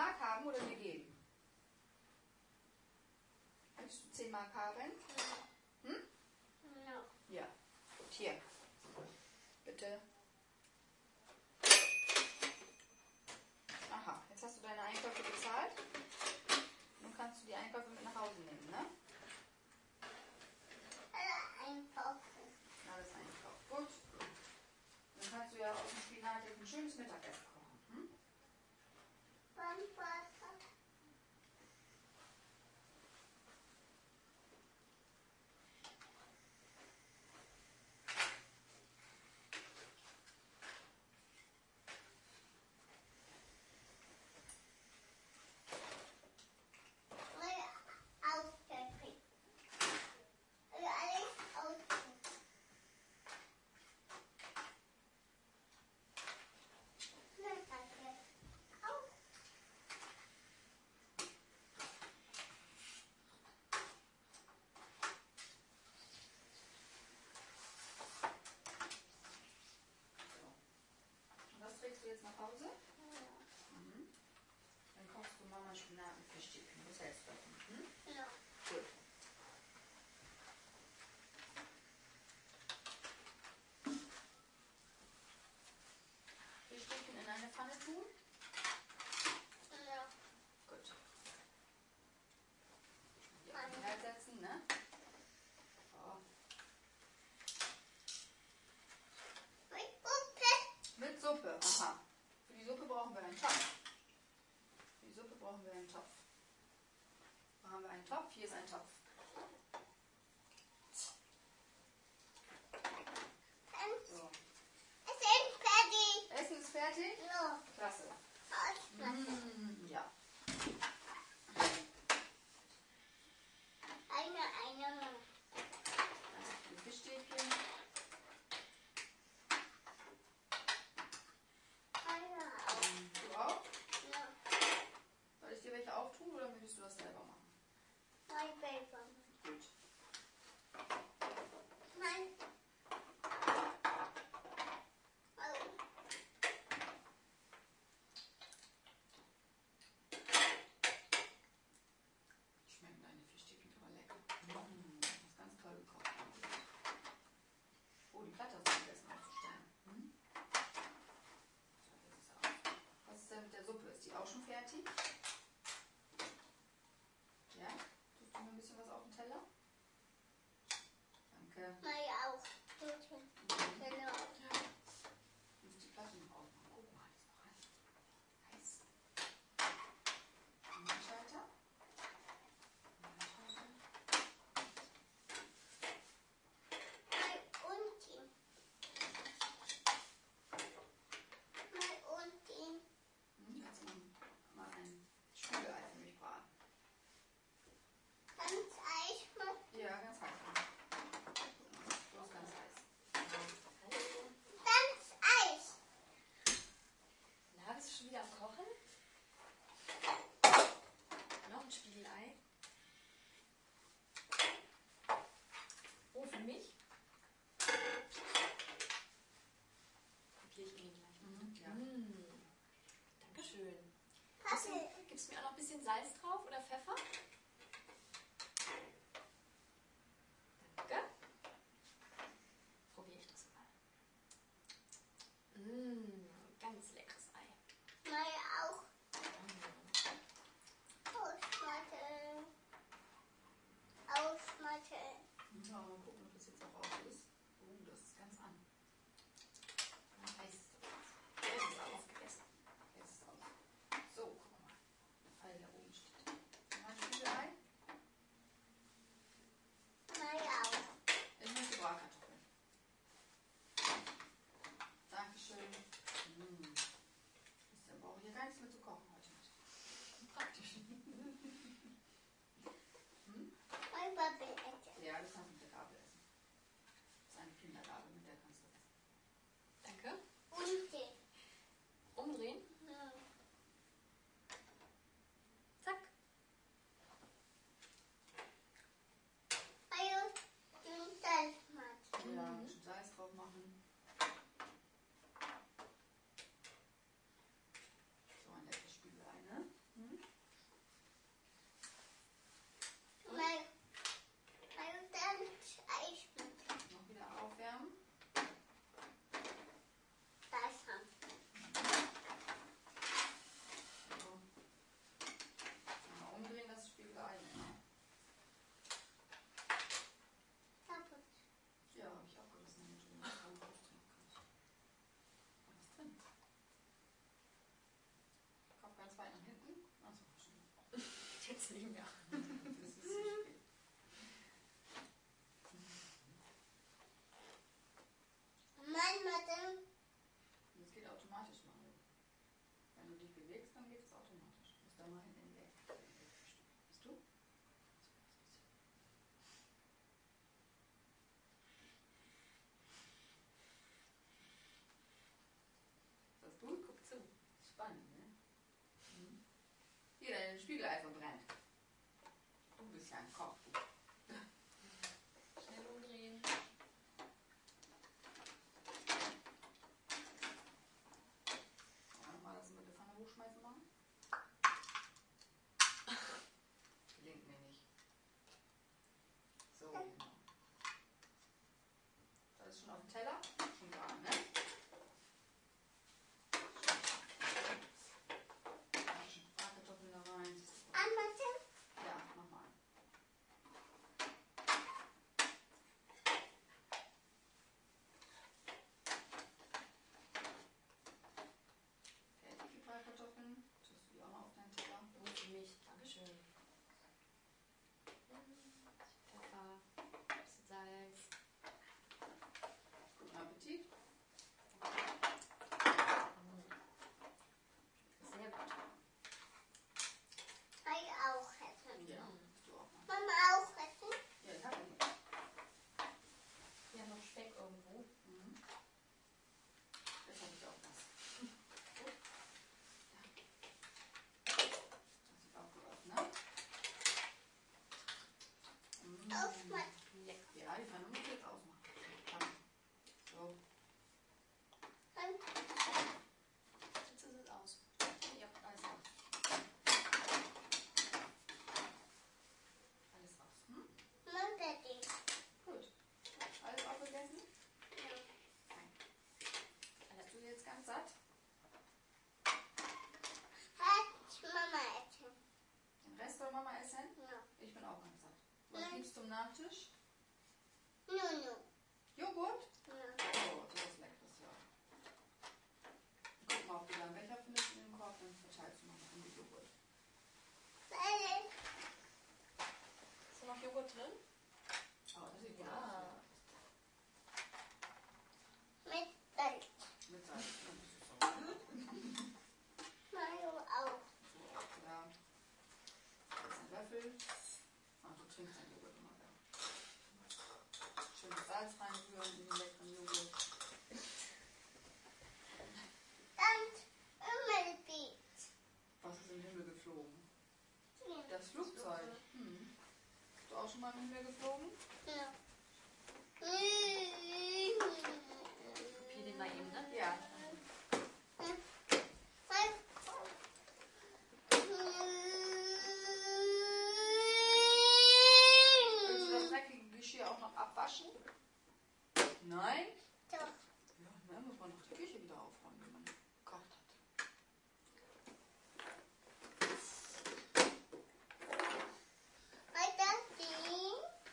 Mark haben oder mir geben? Möchtest du 10 Mark haben? Hm? Ja. Ja. Gut, hier. Bitte. Aha, jetzt hast du deine Einkäufe bezahlt. Nun kannst du die Einkäufe mit nach Hause nehmen, ne? Einkaufen. Alles einkaufen. Gut. Dann kannst du ja aus dem Spinat jetzt ein schönes Mittagessen kochen. Hm? Wann Wasser? Ausgepickt. Alles ausgepickt. Und was trägst du jetzt nach Hause? Mhm. Dann kochst du Mama Spinat mit Fischstäbchen. Was hältst du davon? Hm? Ja. Gut. Fischstäbchen in eine Pfanne tun? Ja. Gut. Die auf den Herd setzen, ne? So. Mit Puppe. Mit Suppe. Aha. Für die Suppe brauchen wir einen Topf. Für die Suppe brauchen wir einen Topf. Da haben wir einen Topf. Hier ist ein Topf. So. Es ist fertig. Essen ist fertig? Ja. Klasse. Ausklappen. Ja. Eine. Ganz viele Fischstäbchen. Du auch? Ja. Soll ich dir welche auftun oder möchtest du das selber machen? Mein Baby. Gut. Mein. Oh. Schmecken deine Fischstäbchen aber lecker. Das ist ganz toll gekocht. Oh, die Platte hast du vergessen aufzustellen. Hm? So, jetzt ist er auf. Was ist denn mit der Suppe? Ist die auch schon fertig? Ja? Tust du mir ein bisschen was auf den Teller? Danke. Mein auch. Genau. Ich muss die Platte noch aufmachen. Guck mal, die ist noch heiß. Anschalter. Mein Unten. Mein Unten. Kannst du mal ein Spiegelei für mich braten? Ganz Eis machen. Ja, ganz heiß. Bloß ganz heiß. Ganz Eis. Na, bist du schon wieder am Kochen? Noch ein Spiegelei. Oh, für mich? Probiere ich ihn gleich. Ja. Dankeschön. Pappe. Gibst du mir auch noch ein bisschen Salz drauf oder Pfeffer? Danke. Probiere ich das mal. Ganz leckeres Ei. Mein auch. Ausmachen. Ausmachen. Ja, mal gucken, ob das jetzt auch raus ist. Oh, das ist ganz an. Heiß ist das. Es ist aufgegessen. Jetzt ist es aus. So, guck mal. Fall der oben steht. Mal ein Spiegelei bewegst, dann geht es automatisch. Du musst da mal in den Weg. Bist du? Das ist gut, guck zu. Spannend, ne? Mhm. Hier, dein Spiegelei verbrennt. Du bist ja ein Koch. Schnell umdrehen. Mal das mit der Pfanne hochschmeißen machen. Gelingt mir nicht. So, genau. Das ist schon auf dem Teller? Schon da, ne? Bratkartoffeln da rein. Anmachen. Ja, mach mal. Fertig die Bratkartoffeln. Tust du die auch noch auf deinen Teller? Gut für mich. Dankeschön. Pfeffer, bisschen Salz. Guten Appetit. Sehr gut. Ich auch essen. Ja, du auch mal. Mama auch essen. Ja, ich habe nicht. Wir haben noch Speck irgendwo. Mhm. Das habe ich auch was. Das sieht auch gut aus, ne? Mhm. Aufmachen. Lecker. Ja, die Pfanne muss ich jetzt ausmachen. Komm. So. Jetzt ist es aus. Ja, alles raus. Alles raus. Hm? Mama, die. Gut. Alles aufgegessen? Fein. Bist du jetzt ganz satt? Hat Mama essen. Den Rest soll Mama essen? Ja. Ich bin auch ganz satt. Was Nein. gibt's zum Nachtisch? Nunu. Joghurt? Ja. Oh, das ist leckeres, ja. Guck mal, ob du da einen Becher findest in dem Korb, dann verteilst du mal in die Joghurt. Weil Ist da noch Joghurt drin? Oh, das sieht gut Ja. aus. mit Salz. Mit Salz. Ja, das ist auch gut. Mayo auch. So, ja. Das ist ein Löffel. Ah, du trinkst deinen Joghurt immer, ja. Schönes Salz reinrühren in den leckeren Joghurt. Dann Immelbeet. Was ist im Himmel geflogen? Ja. Das Flugzeug. Hm. Bist du auch schon mal im Himmel geflogen? Ja. Kopier den mal eben, ne? Ja. Willst du das dreckige Geschirr auch noch abwaschen? Nein? Doch. Ja, ne, muss man noch die Küche wieder aufräumen, wenn man gekocht hat. Weiter die.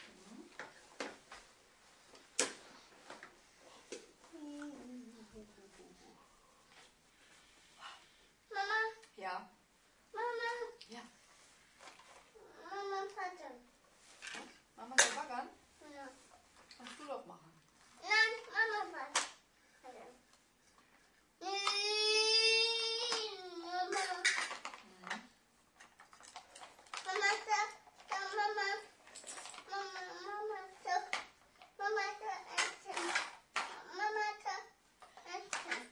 Mama, Ja. Mama, Ja. Mama, Vater. Mama soll baggern? Ja. Kannst du doch machen. Nein, Mama, Vater. Mama, Mama, Mama, Mama, Mama, essen. Mama, essen.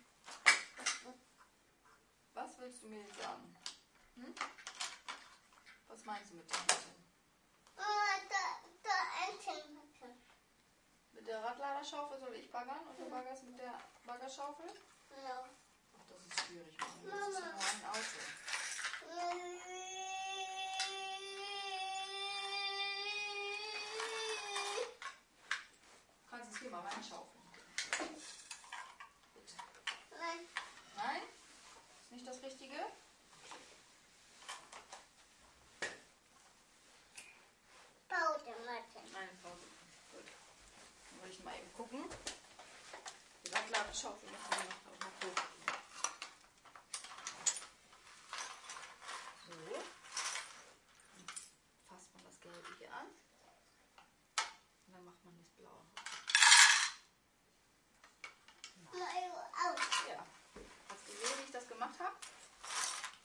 Was willst du mir jetzt sagen? Hm? Was meinst du mit dem Essen? Mama, essen. Mit der Radladerschaufel soll ich baggern und du baggerst mit der Baggerschaufel? Ja. Ach, das ist schwierig, Mann. Das ist ja nur ein Auto. Du kannst es hier mal reinschaufeln. Bitte. Nein. Nein? Ist nicht das Richtige? Pause, Martin. Eine Pause. Gut. Dann wollte ich mal eben gucken. Die Radladenschaufel müssen wir noch hochkriegen. So. Dann fasst man das Gelbe hier an. Und dann macht man das Blaue. Mayo auch. Ja. Hast du gesehen, wie ich das gemacht habe?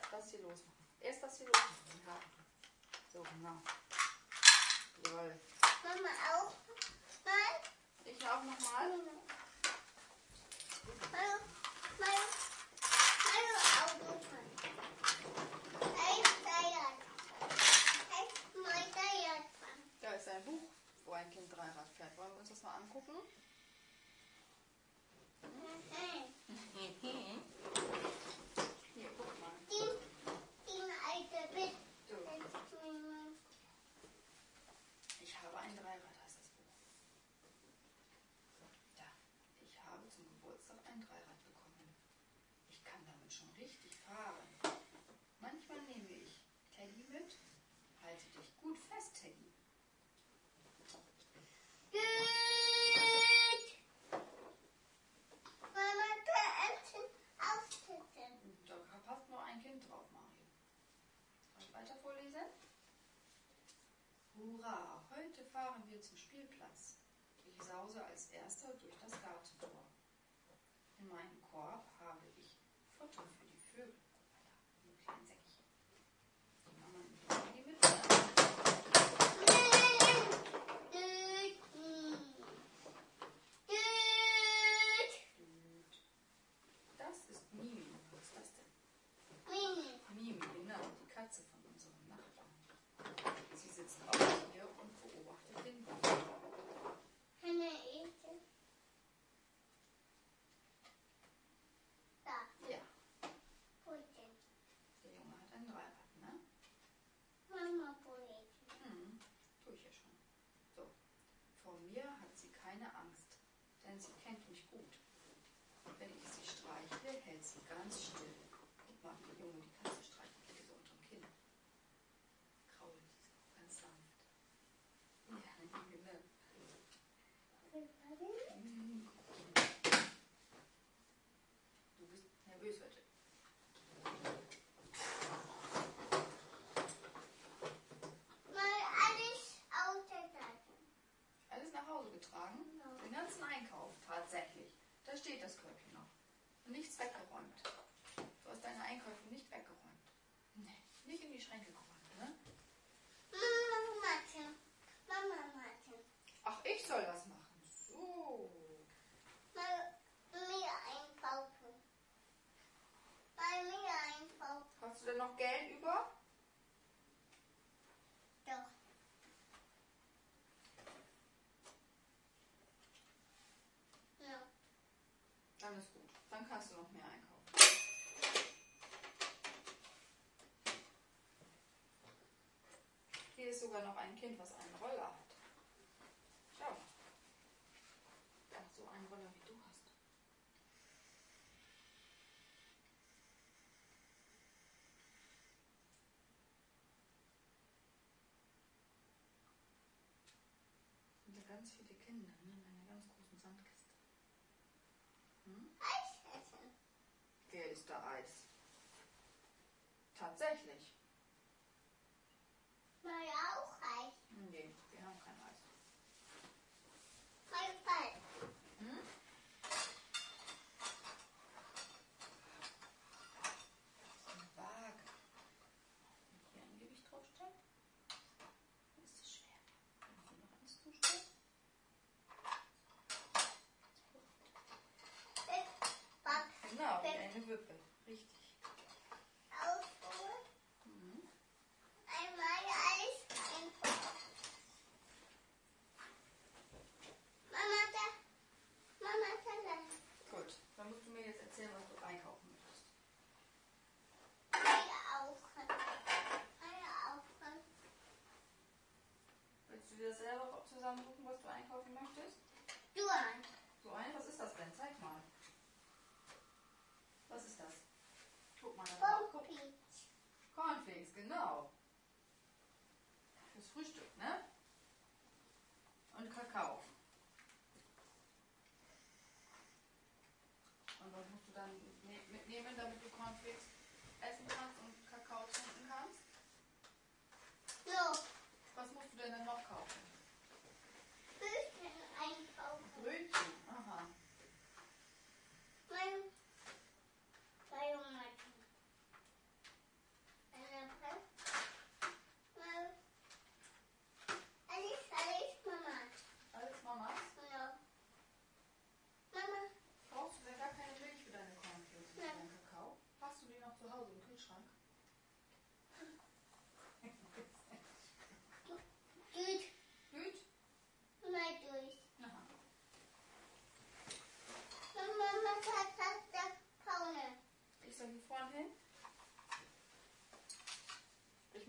das hier losmachen. Erst das hier losmachen. Ja. So, genau. Jawohl. Mama auch mal. Ich auch nochmal. Meine Augen fallen. Da ist ein Buch, wo ein Kind Dreirad fährt. Wollen wir uns das mal angucken? Hier, guck mal. So. Ich habe ein Dreirad, heißt das Buch. Ja, ich habe zum Geburtstag ein Dreirad bekommen. Ich kann damit schon richtig fahren. Manchmal nehme ich Teddy mit. Halte dich gut fest, Teddy. Da passt nur ein Kind drauf, Mario. Soll ich weiter vorlesen? Hurra, heute fahren wir zum Spielplatz. Ich sause als erster durch das Gartentor. In meinem Korb habe ich Futter für die Vögel. Ein kleines Säckchen. Die Mama nimmt die Maggie mit. Das ist Mimi. Was ist das denn? Mimi, genau, die Katze von unserem Nachbarn. Sie sitzt auch hier und beobachtet den Baum. Ja, der Junge hat ein Dreirad, ne? Tue ich ja schon. So, vor mir hat sie keine Angst, denn sie kennt mich gut. Wenn ich sie streichle, hält sie ganz still. Guck mal, wie der Junge die Katze streichelt, geht so unterm Kinn. Krault sie so ganz sanft. Ja, genau. Du bist nervös heute. Alles nach Hause getragen? Den ganzen Einkauf, tatsächlich. Da steht das Körbchen noch. Und nichts weggeräumt. Du hast deine Einkäufe nicht weggeräumt. Nee, nicht in die Schränke geräumt, ne? Ach, ich soll das machen. So. Hast du denn noch Geld über? Dann ist gut. Dann kannst du noch mehr einkaufen. Hier ist sogar noch ein Kind, was einen Roller hat. Schau. Ach, so einen Roller wie du hast. Und da ganz viele Kinder, ne? In einer ganz großen Sandkiste. Wer ist da Eis? Tatsächlich. Nee, wir haben kein Eis. Hm? Das ist eine Waage. Und hier ein Gewicht draufstellen. Ist das schwer? Kannst du noch eins zustellen? Genau, wie eine Wippe. Richtig. Gut, dann musst du mir jetzt erzählen, was du einkaufen möchtest. Willst du dir das selber zusammensuchen, was du einkaufen möchtest? So ein? Was ist das denn? Zeig mal. Was ist das?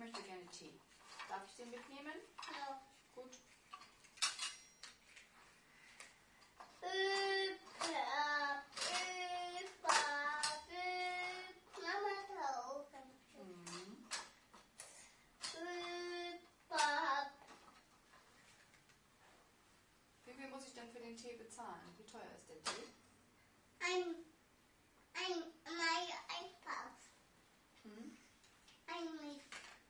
möchte gerne Tee. Darf ich den mitnehmen? Ja. Gut. Mama kaufen. Mhm. Wie viel muss ich denn für den Tee bezahlen? Wie teuer ist der Tee? Ein Einkauf. Mhm. Ein Milch.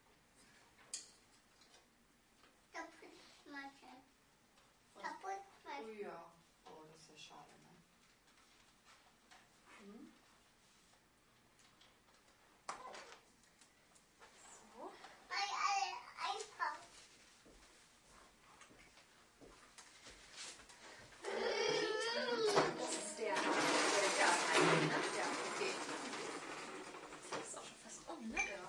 Kaputt machen. Kaputt Oh machen. ja. Oh, das ist ja schade, ne? Mhm. So. Einkauf. Das ist der. Ja, okay. Das ist auch schon fast um, ne? Ja.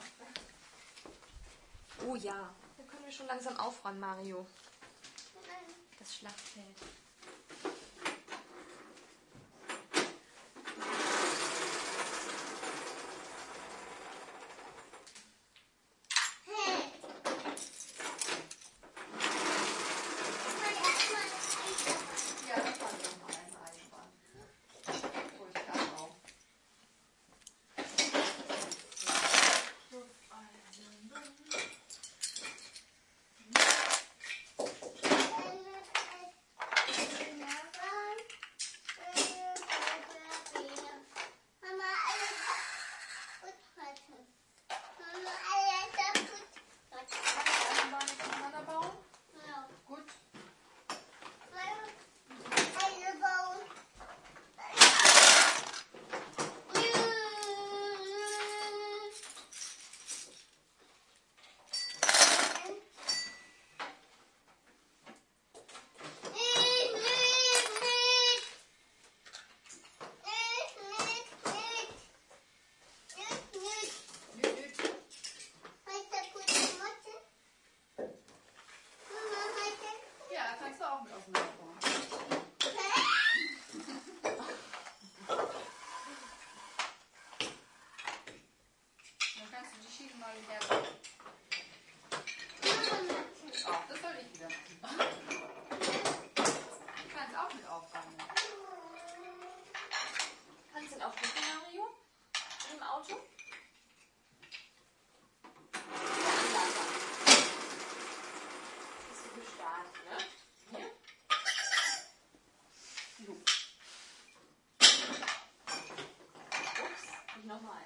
Oh ja. Dann können wir schon langsam aufräumen, Mario. Das Schlachtfeld. Hey. Ja, da kann ich noch mal einen einspannen. Hol ich da auch. Mama, alles gut machen. Mama, alles gut machen. Eisenbahn jetzt auseinander bauen? Ja. Gut. Eine bauen. Nüt, nüt. Ja, da kannst du auch mit auseinander bauen. Dann kannst du die Schienen mal wieder. Ach, das soll ich wieder machen. Du kannst auch mit aufräumen. Kannst du den aufrufen, Mario? Im Auto? Der Anlasser. Bist du gestartet, ne? Hier? So. Ups. Nicht nochmal.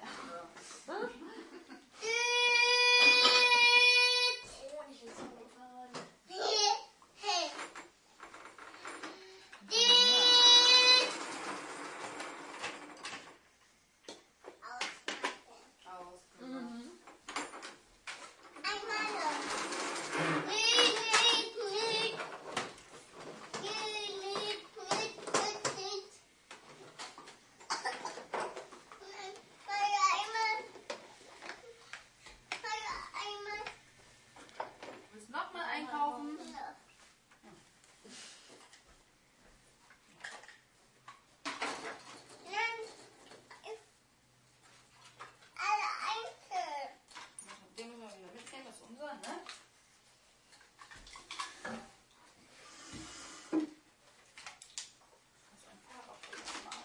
Oh, nicht ins Auto fahren. Aus. Genau. Willst du nochmal einkaufen? Den müssen wir wieder mitnehmen, das ist unser, ne? Das ist ein Fahrrad mal.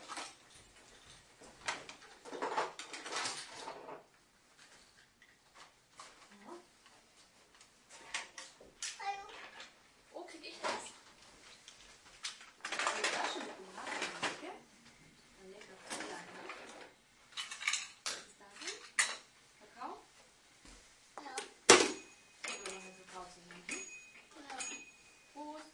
Oh, krieg ich das? Die Flasche mit dem Laden, okay? Lecker Cola, ne? Was ist das denn? Kakao? Oder mit Kakao zusammen? Prost.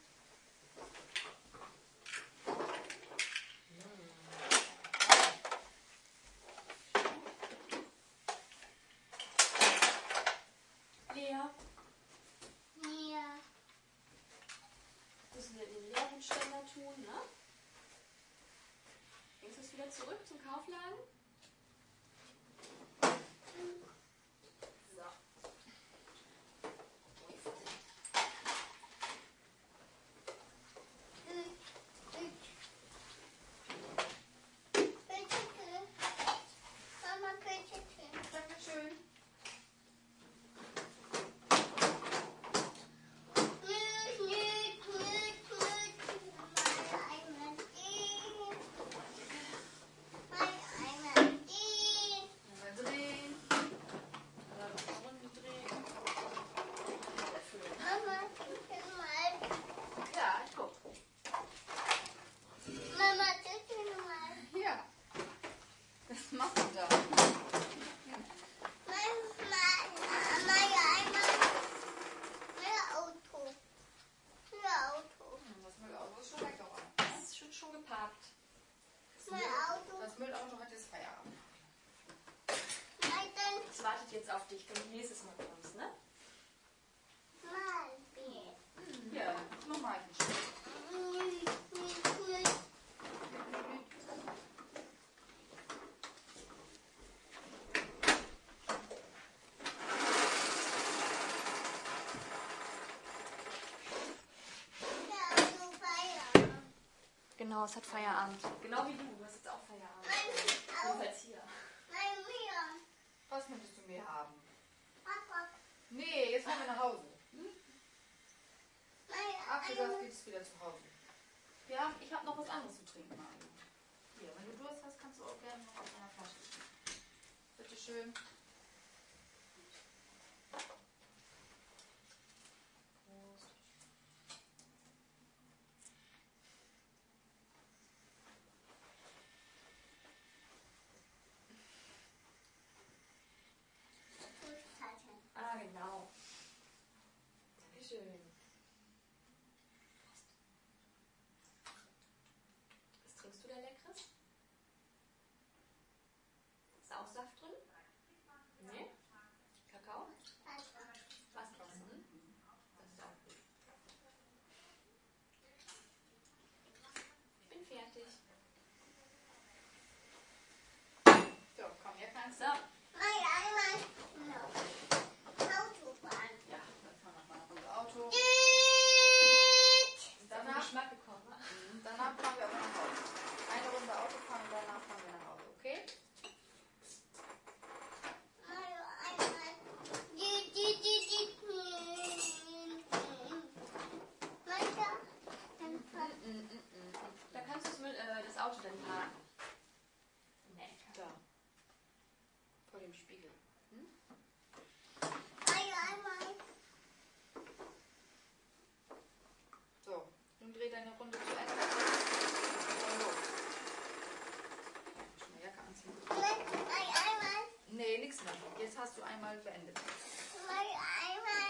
Lea, müssen wir den leeren Ständer tun, ne? Bringst du es wieder zurück zum Kaufladen? So. Dankeschön. wenn du nächstes Mal kommst, ne? Ja, nochmal ein Stück. Genau, es hat Feierabend. Genau wie du hast jetzt auch Feierabend. Jedenfalls hier. Was möchtest du mehr haben? Nee, jetzt fahren wir nach Hause. Apfelsaft gibt es wieder zu Hause. Ich habe noch was anderes zu trinken, Mario. Hier, wenn du Durst hast, kannst du auch gerne noch aus deiner Flasche trinken. Bitte schön. Prost. Ah, genau. Dankeschön. Was trinkst du da Leckeres? Ist auch Saft drin? Nee? Kakao? Wasser. Hm? Das ist auch gut. Ich bin fertig. So, komm, hier kannst So. du. Ja, dann fahren wir mal nach unser Auto. Ist auf den Geschmack gekommen, wa? Danach fahren wir aber nach Hause. Eine Runde Auto fahren und danach fahren wir nach Hause, okay? Da kannst du das Auto dann parken. Nee. Da. Vor dem Spiegel. So, nun dreh deine Runde zu Ende. Und los. Schnell Jacke anziehen. Nee, nix mehr. Jetzt hast du einmal beendet. Einmal